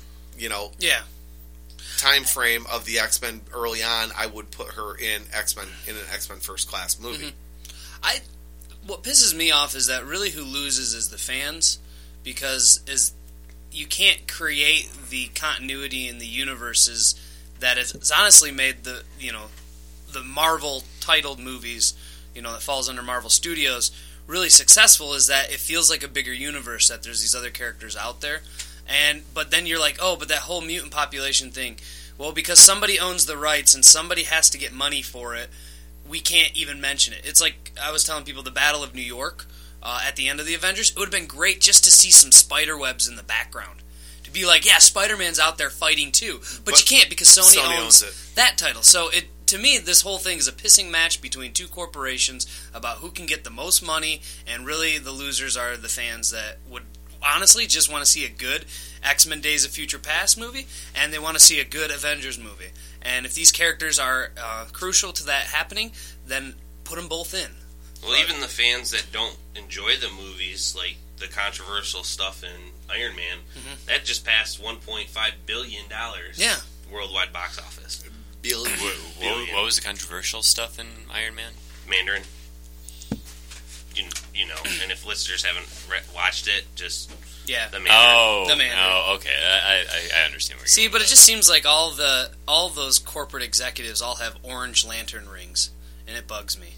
time frame of the X-Men early on, I would put her in an X-Men First Class movie. Mm-hmm. What pisses me off is that really who loses is the fans, because you can't create the continuity in the universes that has honestly made the Marvel titled movies, that falls under Marvel Studios, really successful. Is that it feels like a bigger universe, that there's these other characters out there. But then you're like, but that whole mutant population thing, well, because somebody owns the rights and somebody has to get money for it, we can't even mention it. It's like I was telling people, the Battle of New York at the end of the Avengers, it would have been great just to see some spider webs in the background. To be like, yeah, Spider-Man's out there fighting too. But you can't because Sony owns that title. So to me, this whole thing is a pissing match between two corporations about who can get the most money, and really the losers are the fans that would honestly just want to see a good X-Men Days of Future Past movie, and they want to see a good Avengers movie. And if these characters are crucial to that happening, then put them both in. Well, even the fans that don't enjoy the movies, like the controversial stuff in Iron Man, that just passed $1.5 billion worldwide box office. Billion. What was the controversial stuff in Iron Man? Mandarin. And if listeners haven't watched it, just the Mandarin. The Mandarin. Oh, okay. I understand where you're going. But it just seems like all those corporate executives all have Orange Lantern rings, and it bugs me.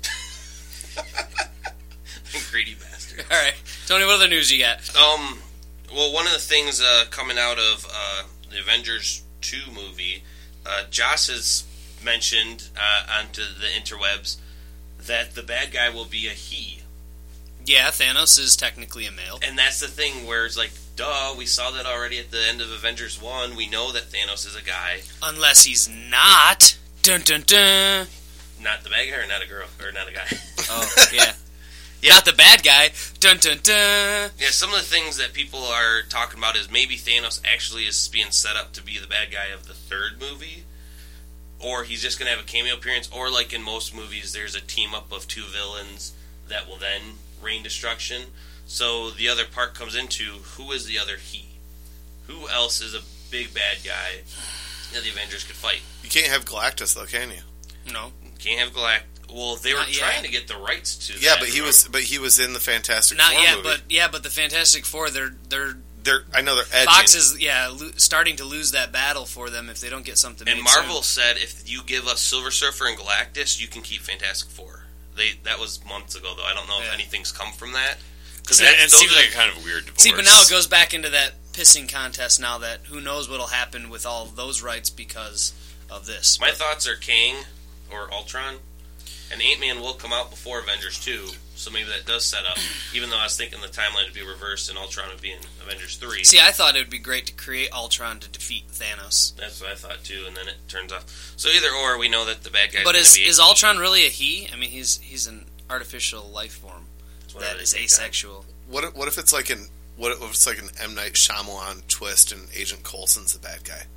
Greedy bastard. All right, Tony, what other news you got? Well, one of the things coming out of the Avengers 2 movie, Joss has mentioned onto the interwebs that the bad guy will be a he. Yeah, Thanos is technically a male. And that's the thing where it's like, duh, we saw that already at the end of Avengers 1. We know that Thanos is a guy. Unless he's not. Dun dun dun. Not the bad guy or not a girl? Or not a guy? Oh, yeah. Not the bad guy. Dun dun dun. Yeah, some of the things that people are talking about is maybe Thanos actually is being set up to be the bad guy of the third movie. Or he's just going to have a cameo appearance. Or like in most movies, there's a team up of two villains that will then rain destruction. So the other part comes into, who is the other he? Who else is a big bad guy that the Avengers could fight? You can't have Galactus, though, can you? No. Can't have Galactus. Well, they were trying to get the rights to that. Yeah, but he was in the Fantastic Four movie. But the Fantastic Four, they're I know they're edging. Fox is starting to lose that battle for them if they don't get something. And Marvel said, if you give us Silver Surfer and Galactus, you can keep Fantastic Four. That was months ago, though. I don't know if anything's come from that. Because it seems like kind of a weird divorce. See, but now it goes back into that pissing contest now that who knows what'll happen with all of those rights because of this. My thoughts are Kang or Ultron, and Ant-Man will come out before Avengers 2, so maybe that does set up, even though I was thinking the timeline would be reversed and Ultron would be in Avengers 3. See, I thought it would be great to create Ultron to defeat Thanos. That's what I thought, too, and then it turns off. So either or, we know that the bad guy's going to be is Ultron really a he? I mean, he's an artificial life form that is asexual. What if it's like an M. Night Shyamalan twist and Agent Coulson's the bad guy?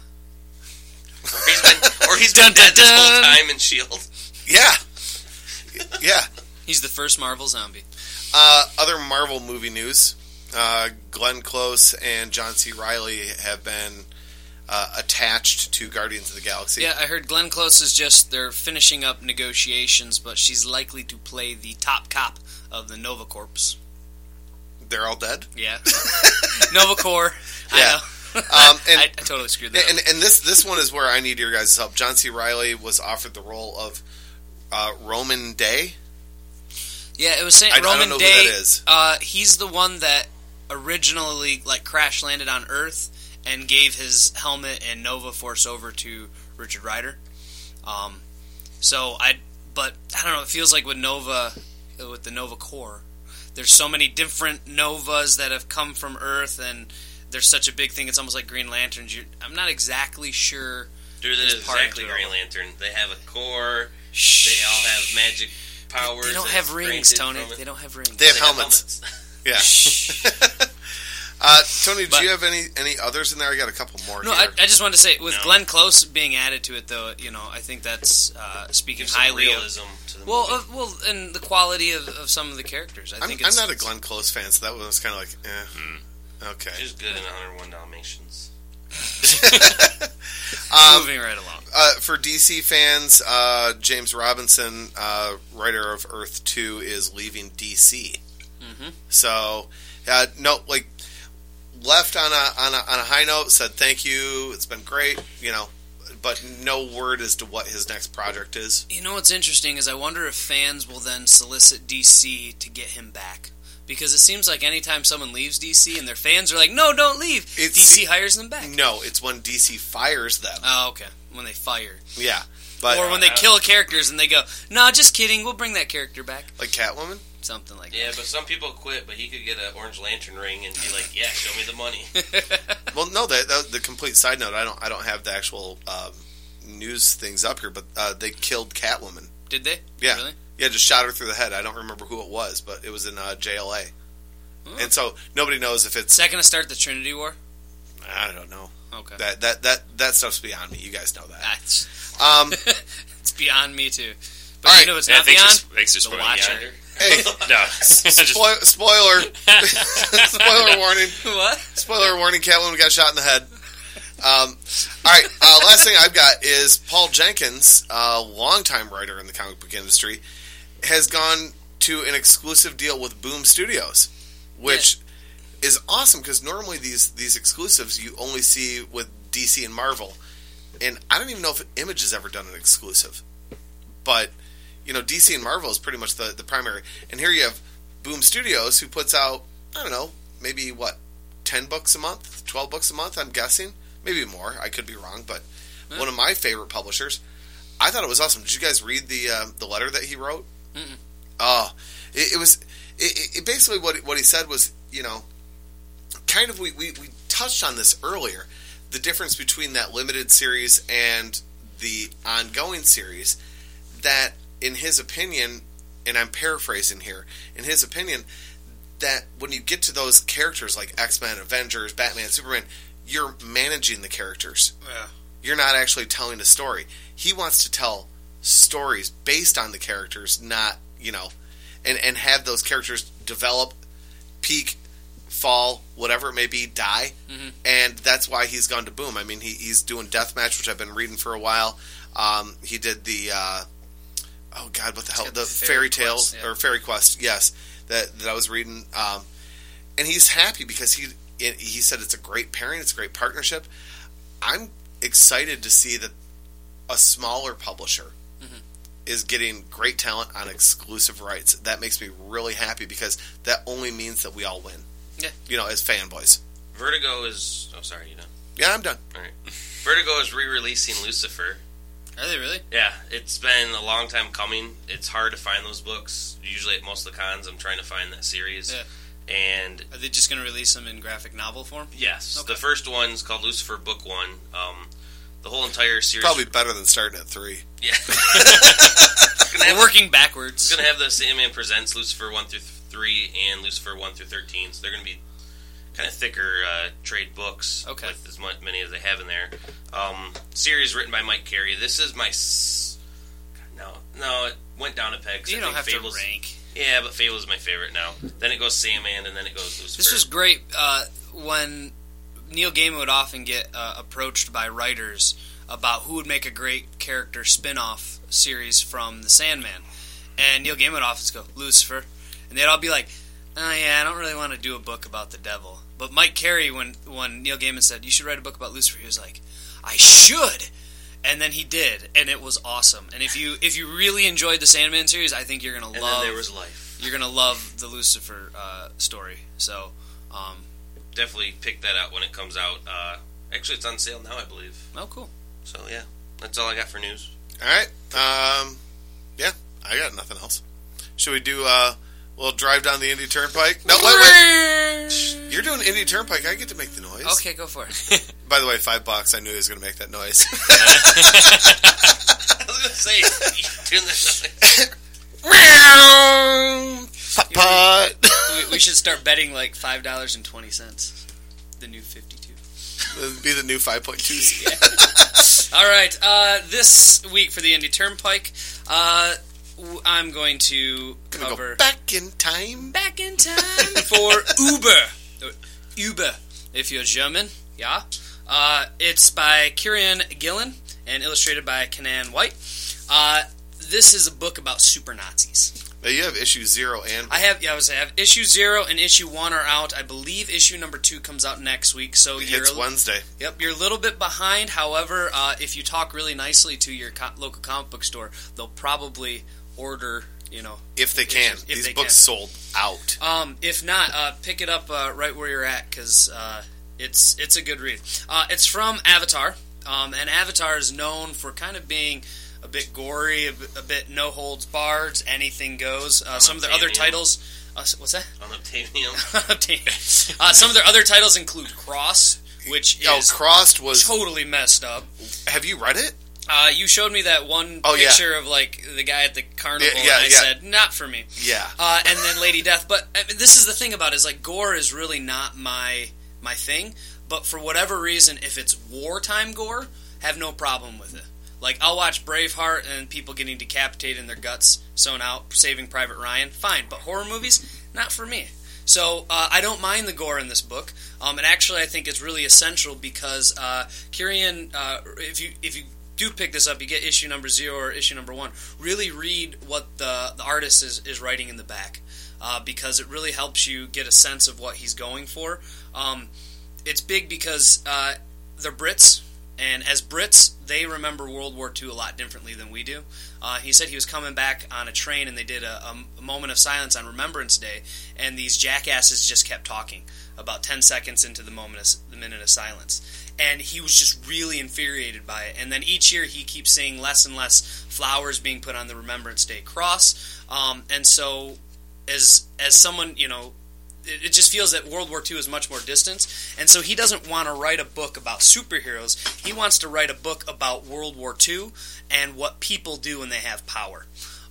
Or he's been dead this whole time in S.H.I.E.L.D. Yeah. He's the first Marvel zombie. Other Marvel movie news. Glenn Close and John C. Reilly have been attached to Guardians of the Galaxy. Yeah, I heard Glenn Close is they're finishing up negotiations, but she's likely to play the top cop of the Nova Corps. They're all dead? Yeah. Nova Corps. Yeah. I totally screwed that up. And this one is where I need your guys' help. John C. Reilly was offered the role of Roman Day. Yeah, it was saying Roman I don't know Day. Who that is. He's the one that originally crash landed on Earth and gave his helmet and Nova Force over to Richard Rider. But I don't know. It feels like with the Nova Corps, there's so many different Novas that have come from Earth, and there's such a big thing. It's almost like Green Lanterns. I'm not exactly sure. Dude, that is exactly Green Lantern. They have a core. They all have magic powers. They don't have rings, Tony. They don't have rings. They have helmets. Yeah. Tony, do you have any others in there? I got a couple more. No, here. I just wanted to say, with Glenn Close being added to it, though, I think that's speaking highly realism of to the movie. and the quality of some of the characters. I'm not a Glenn Close fan, so that was kind of like, okay. He's good in 101 Dalmatians. Moving right along. For DC fans, James Robinson, writer of Earth 2, is leaving DC. Mm-hmm. So, left on a high note. Said thank you. It's been great. But no word as to what his next project is. What's interesting is I wonder if fans will then solicit DC to get him back. Because it seems like anytime someone leaves DC and their fans are like, no, don't leave, DC hires them back. No, it's when DC fires them. Oh, okay. When they fire. Yeah. But, or when they kill characters and they go, no, just kidding, we'll bring that character back. Like Catwoman? Something like yeah, that. but some people quit, but he could get an Orange Lantern ring and be like, yeah, show me the money. Well, no, that the complete side note, I don't have the actual news things up here, but they killed Catwoman. Did they? Yeah. Really? Yeah, just shot her through the head. I don't remember who it was, but it was in JLA. Oh. And so nobody knows if it's... Is that going to start the Trinity War? I don't know. Okay. That stuff's beyond me. You guys know that. It's beyond me, too. But all right. You know what's not beyond? Thanks the Watcher. Hey, no. Spoiler. Spoiler warning. What? Spoiler warning, Catwoman got shot in the head. All right, last thing I've got is Paul Jenkins, a longtime writer in the comic book industry, has gone to an exclusive deal with Boom Studios, which is awesome because normally these exclusives you only see with DC and Marvel, and I don't even know if Image has ever done an exclusive, but DC and Marvel is pretty much the primary, and here you have Boom Studios who puts out, I don't know, maybe 10 books a month, 12 books a month, I'm guessing. Maybe more. I could be wrong, but one of my favorite publishers. I thought it was awesome. Did you guys read the letter that he wrote? Mm-mm. Oh, it was basically what he said was, kind of we touched on this earlier, the difference between that limited series and the ongoing series. That, in his opinion, and I'm paraphrasing here, in his opinion, that when you get to those characters like X-Men, Avengers, Batman, Superman, you're managing the characters. Yeah. You're not actually telling a story. He wants to tell stories based on the characters, not, and have those characters develop, peak, fall, whatever it may be, die. Mm-hmm. And that's why he's gone to Boom. I mean, he's doing Deathmatch, which I've been reading for a while. He did the, what the hell? The Fairy Tales, or Fairy Quest, yes, that I was reading. And he's happy because he said it's a great pairing, it's a great partnership. I'm excited to see that a smaller publisher is getting great talent on exclusive rights. That makes me really happy because that only means that we all win. Yeah. As fanboys. Vertigo is... Oh, sorry, you done? Yeah, I'm done. All right. Vertigo is re-releasing Lucifer. Are they really? Yeah, it's been a long time coming. It's hard to find those books. Usually at most of the cons, I'm trying to find that series. Yeah. And are they just going to release them in graphic novel form? Yes. Okay. The first one's called Lucifer Book 1. The whole entire series... Probably better than starting at 3. Yeah. We're working backwards. It's going to have the Sandman Presents Lucifer 1 through 3 and Lucifer 1 through 13. So they're going to be kind of thicker trade books with as many as they have in there. Series written by Mike Carey. This is my... No, it went down a peg. You don't have to rank. Yeah, but Fable's my favorite now. Then it goes Sandman, and then it goes Lucifer. This was great when Neil Gaiman would often get approached by writers about who would make a great character spin-off series from the Sandman. And Neil Gaiman would often go, Lucifer. And they'd all be like, oh yeah, I don't really want to do a book about the devil. But Mike Carey, when Neil Gaiman said, you should write a book about Lucifer, he was like, I should! And then he did, and it was awesome. And if you really enjoyed the Sandman series, I think you're gonna love. And then there was life. You're gonna love the Lucifer story. So definitely pick that out when it comes out. Actually, it's on sale now, I believe. Oh, cool. So yeah, that's all I got for news. All right. Yeah, I got nothing else. Should we do We'll drive down the Indy Turnpike. No, wait. You're doing Indy Turnpike. I get to make the noise. Okay, go for it. By the way, $5. I knew he was going to make that noise. I was going to say, doing the Pot. We should start betting like $5.20. The new 52. It'd be the new 5.2. Yeah. All right. This week for the Indy Turnpike, I'm going to cover go back in time. Back in time for Uber. Uber, if you're German. Yeah. It's by Kieran Gillen and illustrated by Kenan White. This is a book about super Nazis. Now you have issue 0 and... I have issue 0 and issue 1 are out. I believe issue number 2 comes out next week. So it's Wednesday. Yep, you're a little bit behind. However, if you talk really nicely to your local comic book store, they'll probably order, if they can. These books sold out. If not, pick it up right where you're at, because it's a good read. It's from Avatar, and Avatar is known for kind of being a bit gory, a bit no holds barred, anything goes. Some of their other titles, what's that? Unobtainium. Some of their other titles include Cross, which is Crossed was totally messed up. Have you read it? You showed me that one picture of like the guy at the carnival, and I said, not for me. Yeah. And then Lady Death. But this is the thing about it, is like gore is really not my thing. But for whatever reason, if it's wartime gore, have no problem with it. Like, I'll watch Braveheart and people getting decapitated and their guts sewn out, Saving Private Ryan, fine. But horror movies, not for me. So I don't mind the gore in this book. And actually, I think it's really essential because Kieran, if you do pick this up, you get issue number 0 or issue number 1. Really read what the artist is writing in the back, because it really helps you get a sense of what he's going for. It's big because they're Brits, and as Brits, they remember World War II a lot differently than we do. He said he was coming back on a train, and they did a moment of silence on Remembrance Day, and these jackasses just kept talking about 10 seconds into the minute of silence. And he was just really infuriated by it. And then each year he keeps seeing less and less flowers being put on the Remembrance Day cross. And so as someone, it just feels that World War II is much more distant. And so he doesn't want to write a book about superheroes. He wants to write a book about World War II and what people do when they have power.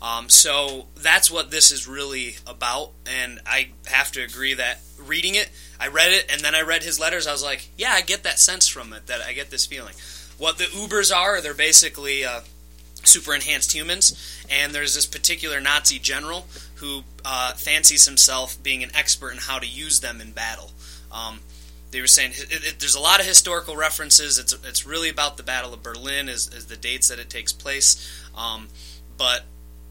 So that's what this is really about. And I have to agree that reading it, I read it, and then I read his letters. I was like, yeah, I get that sense from it, that I get this feeling. What the Ubers are, they're basically super enhanced humans, and there's this particular Nazi general who fancies himself being an expert in how to use them in battle. They were saying there's a lot of historical references. It's really about the Battle of Berlin as the dates that it takes place. But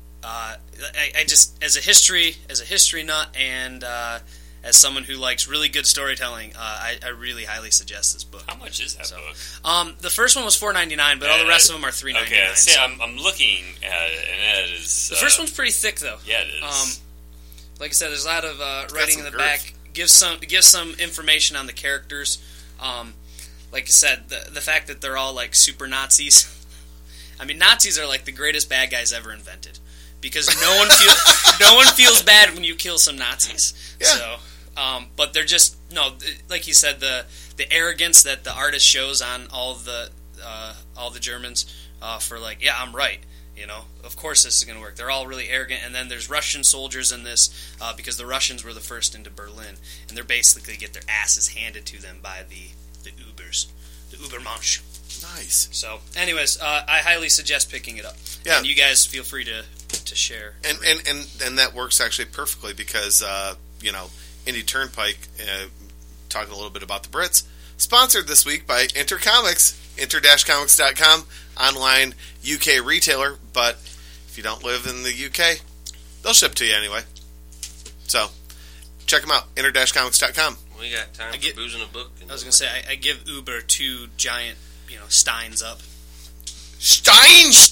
I just as a history nut and as someone who likes really good storytelling, I really highly suggest this book. How much is that book? The first one was $4.99, but all the rest of them are $3.99. Okay, I'm looking at it, and it is... The first one's pretty thick, though. Yeah, it is. Like I said, there's a lot of writing in the back. Gives some information on the characters. Like I said, the fact that they're all like super Nazis. I mean, Nazis are like the greatest bad guys ever invented, because no one feels bad when you kill some Nazis. Yeah. So, but they're just like you said, the arrogance that the artist shows on all the Germans for like, yeah, I'm right. Of course this is going to work. They're all really arrogant, and then there's Russian soldiers in this because the Russians were the first into Berlin, and they're basically get their asses handed to them by the Ubers, the Übermensch. Nice. So, anyways, I highly suggest picking it up. Yeah. And you guys feel free to share. And that works actually perfectly because Indy Turnpike, talking a little bit about the Brits, sponsored this week by Inter Comics, inter-comics.com, online UK retailer, but if you don't live in the UK, they'll ship to you anyway. So, check them out, inter-comics.com. We got time for booze in a book. I was going to say, I give Uber 2 giant, Steins up. Steins!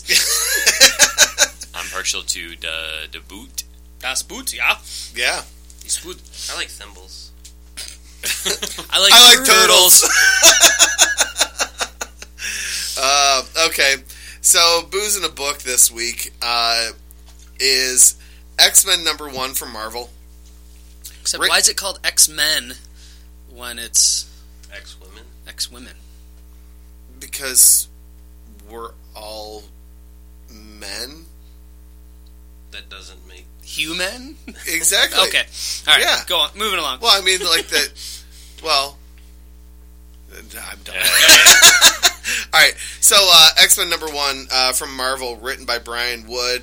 I'm partial to the boot. Das Boot, yeah. Yeah. It's good. I like thimbles. I like turtles. Okay, so Booze in a Book this week is X-Men #1 from Marvel. Except why is it called X-Men when it's X-Women. X-Women? Because we're all men. That doesn't make... Human? Exactly. Okay. All right, Yeah. go on. Moving along. Well, I mean, like that. Well, I'm done. All right. So, X-Men #1 from Marvel, written by Brian Wood.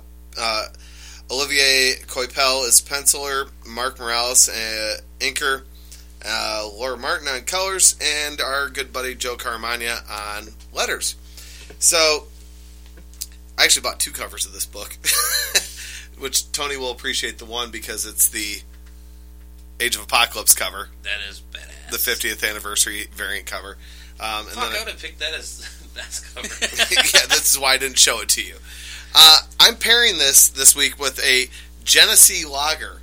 Olivier Coipel is penciler. Mark Morales, inker. Laura Martin on colors, and our good buddy Joe Caramagna on letters. So, I actually bought 2 covers of this book, which Tony will appreciate the one because it's the Age of Apocalypse cover. That is badass. The 50th anniversary variant cover. And Fuck, then I would have picked that as the best cover. yeah, this is why I didn't show it to you. I'm pairing this week with a Genesee Lager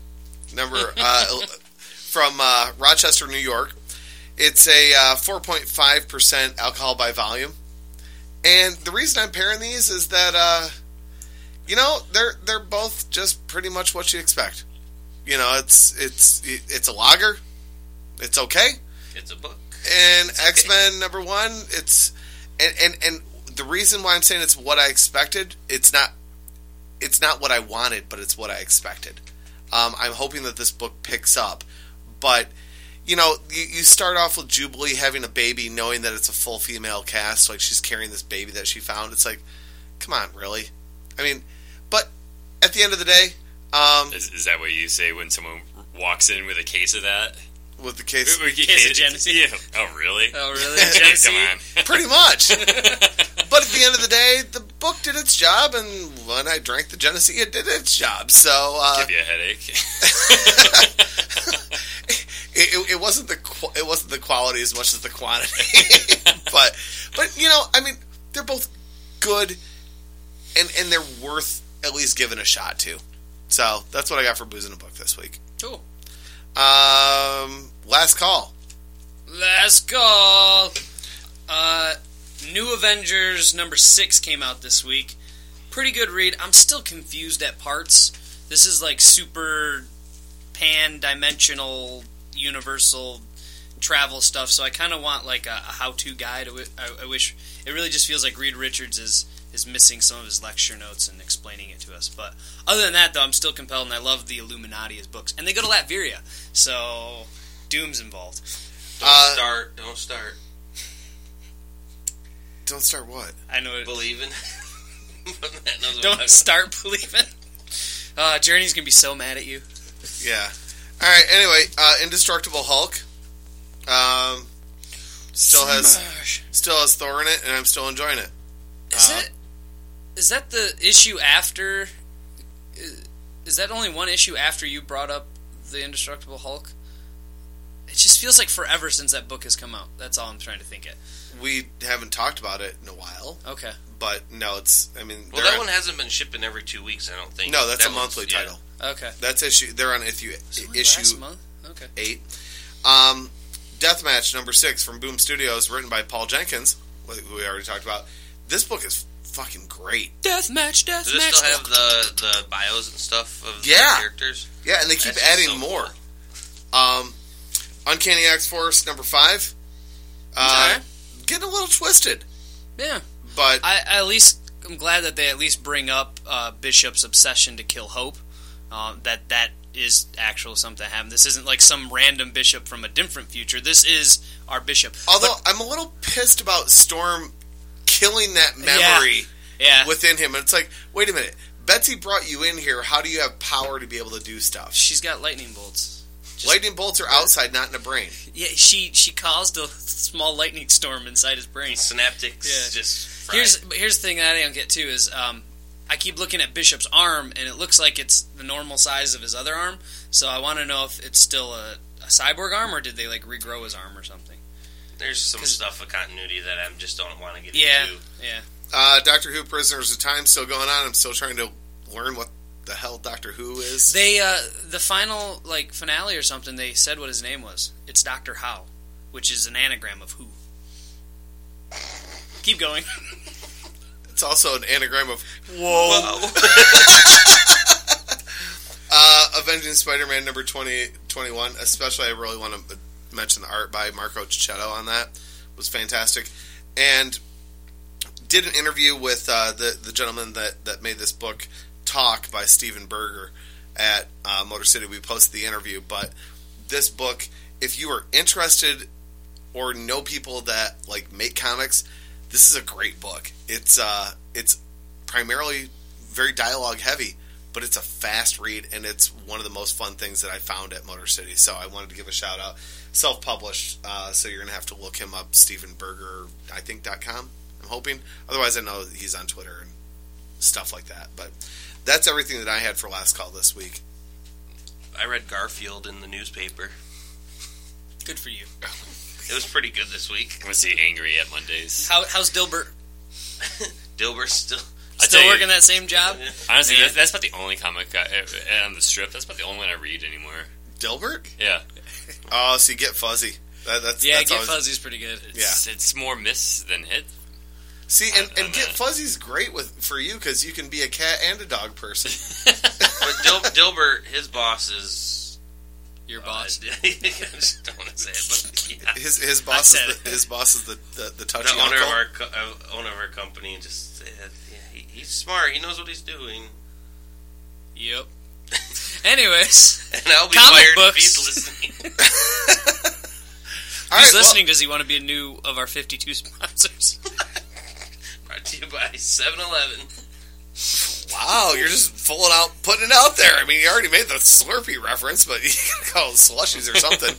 from Rochester, New York. It's a 4.5% alcohol by volume. And the reason I'm pairing these is that, they're both just pretty much what you expect. You know, it's a lager. It's okay. It's a book. And It's okay. X-Men #1, it's and the reason why I'm saying it's what I expected, it's not what I wanted, but it's what I expected. I'm hoping that this book picks up, but you start off with Jubilee having a baby, knowing that it's a full female cast, like she's carrying this baby that she found. It's like, come on, really? I mean, but at the end of the day, Is that what you say when someone walks in with a case of that? with the case, Case of Genesee? Yeah. Oh, really? Oh, really? Genesee? Come on. pretty much. But at the end of the day, the book did its job, and when I drank the Genesee, it did its job. So Give you a headache. it wasn't the quality as much as the quantity. but I mean, they're both good, and they're worth at least giving a shot to. So that's what I got for Booze in a Book this week. Cool. Last call. Last call. New Avengers #6 came out this week. Pretty good read. I'm still confused at parts. This is like super pan-dimensional, universal travel stuff, so I kind of want like a how-to guide. I wish it really just feels like Reed Richards is missing some of his lecture notes and explaining it to us. But other than that, though, I'm still compelled, and I love the Illuminati as books. And they go to Latveria, so Doom's involved. Don't start. Don't start what? I know it. Believing. Don't start believing. Journey's gonna be so mad at you. Yeah. All right. Anyway, Indestructible Hulk. Still has Thor in it, and I'm still enjoying it. Is that the issue after? Is that only one issue after you brought up the Indestructible Hulk? It just feels like forever since that book has come out. That's all I'm trying to think of. We haven't talked about it in a while. Okay. But no, Well, that one hasn't been shipping every 2 weeks, I don't think. No, that's that a monthly title. Okay. That's issue. They're on issue Last month? Okay. 8. Deathmatch #6 from Boom Studios, written by Paul Jenkins, who we already talked about. This book is fucking great. Deathmatch. Does it still have the bios and stuff of the Yeah. characters? Yeah, and they keep That's just adding so more. cool. Uncanny X-Force #5. Okay. Getting a little twisted, Yeah. but I'm glad that they at least bring up Bishop's obsession to kill Hope. That is actual something that happened. This isn't like some random Bishop from a different future. This is our Bishop. although I'm a little pissed about Storm killing that memory within him. And it's like, wait a minute, Betsy brought you in here. How do you have power to be able to do stuff? She's got lightning bolts. Lightning bolts are outside, not in the brain. Yeah, she caused a small lightning storm inside his brain. Synaptics Yeah. just fried. Here's the thing that I don't get too is I keep looking at Bishop's arm and it looks like it's the normal size of his other arm. So I want to know if it's still a cyborg arm or did they like regrow his arm or something? There's some stuff of continuity that I just don't want to get Yeah, into. yeah. Doctor Who Prisoners of Time still going on. I'm still trying to learn what the hell Doctor Who is. They the final finale or something. They said what his name was. It's Dr. How, which is an anagram of who. Keep going. It's also an anagram of Whoa. Avenging Spider-Man number 2021. Especially, I really want to mention the art by Marco Cicchetto on that. It was fantastic. And did an interview with the gentleman that made this book, Talk, by Steven Berger at Motor City. We posted the interview, but this book, if you are interested or know people that like make comics, this is a great book. It's primarily very dialogue heavy, but it's a fast read, and it's one of the most fun things that I found at Motor City. So I wanted to give a shout out. Self-published, so you're going to have to look him up, StevenBerger.com, I'm hoping. Otherwise, I know he's on Twitter and stuff like that. But that's everything that I had for Last Call this week. I read Garfield in the newspaper. Good for you. It was pretty good this week. Was he angry at Mondays? How's Dilbert? Dilbert's still working that same job? Honestly, that's about the only comic on the strip. That's about the only one I read anymore. Dilbert? Yeah. Oh, so you Get Fuzzy. That's Get always, Fuzzy's pretty good. It's more miss than hit. See, and Get Fuzzy's great for you because you can be a cat and a dog person. But Dilbert, his boss is your boss. I just don't want to say it, but yeah. His boss is the touchy the owner uncle. owner of our company. Just he's smart. He knows what he's doing. Yep. Anyways, and I'll be comic fired books. if he's listening. All He's right, listening. Does he want to be a new of our 52 sponsors? Brought to you by 7-Eleven. Wow, you're just putting it out there. I mean, you already made the Slurpee reference, but you gotta call it slushies or something.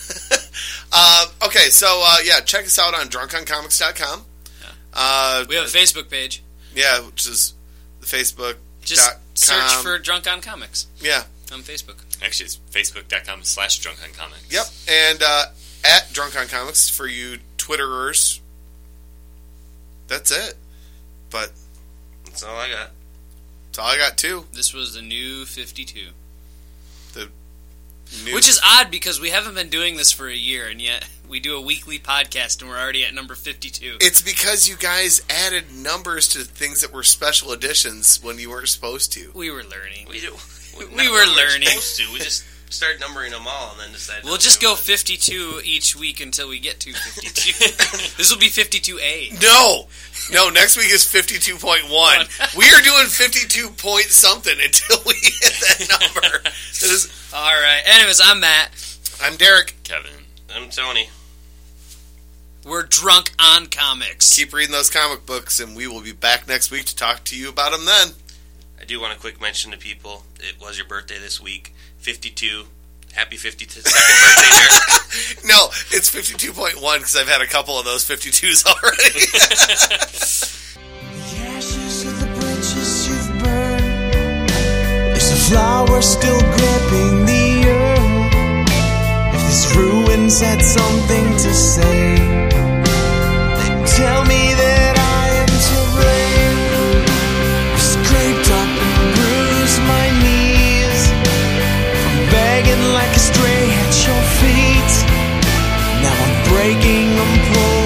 Okay, so check us out on drunkoncomics.com. We have a Facebook page. Yeah, which is the Facebook. Just search for Drunk on Comics. Yeah. On Facebook. Actually, it's facebook.com/drunkoncomics. Yep, and at Drunk on Comics for you Twitterers. That's it. But that's all I got. That's all I got too. This was the new 52. Which is odd because we haven't been doing this for a year, and yet we do a weekly podcast and we're already at number 52. It's because you guys added numbers to things that were special editions when you weren't supposed to. We were learning. We were learning. Supposed to. We just started numbering them all and then decided. We'll just go 52 each week until we get to 52. This will be 52A. No, next week is 52.1. We are doing 52 point something until we hit that number. All right. Anyways, I'm Matt. I'm Derek. Kevin. I'm Tony. We're Drunk on Comics. Keep reading those comic books, and we will be back next week to talk to you about them then. I do want a quick mention to people. It was your birthday this week. 52. Happy 52nd birthday, Derek. No, it's 52.1 because I've had a couple of those 52s already. The ashes of the bridges you've burned. Is the flower still gripping the earth? If these ruins had something to say, then tell me that I am to blame. I scraped up and bruised my knees from begging like a stray at your feet. Now I'm breaking them.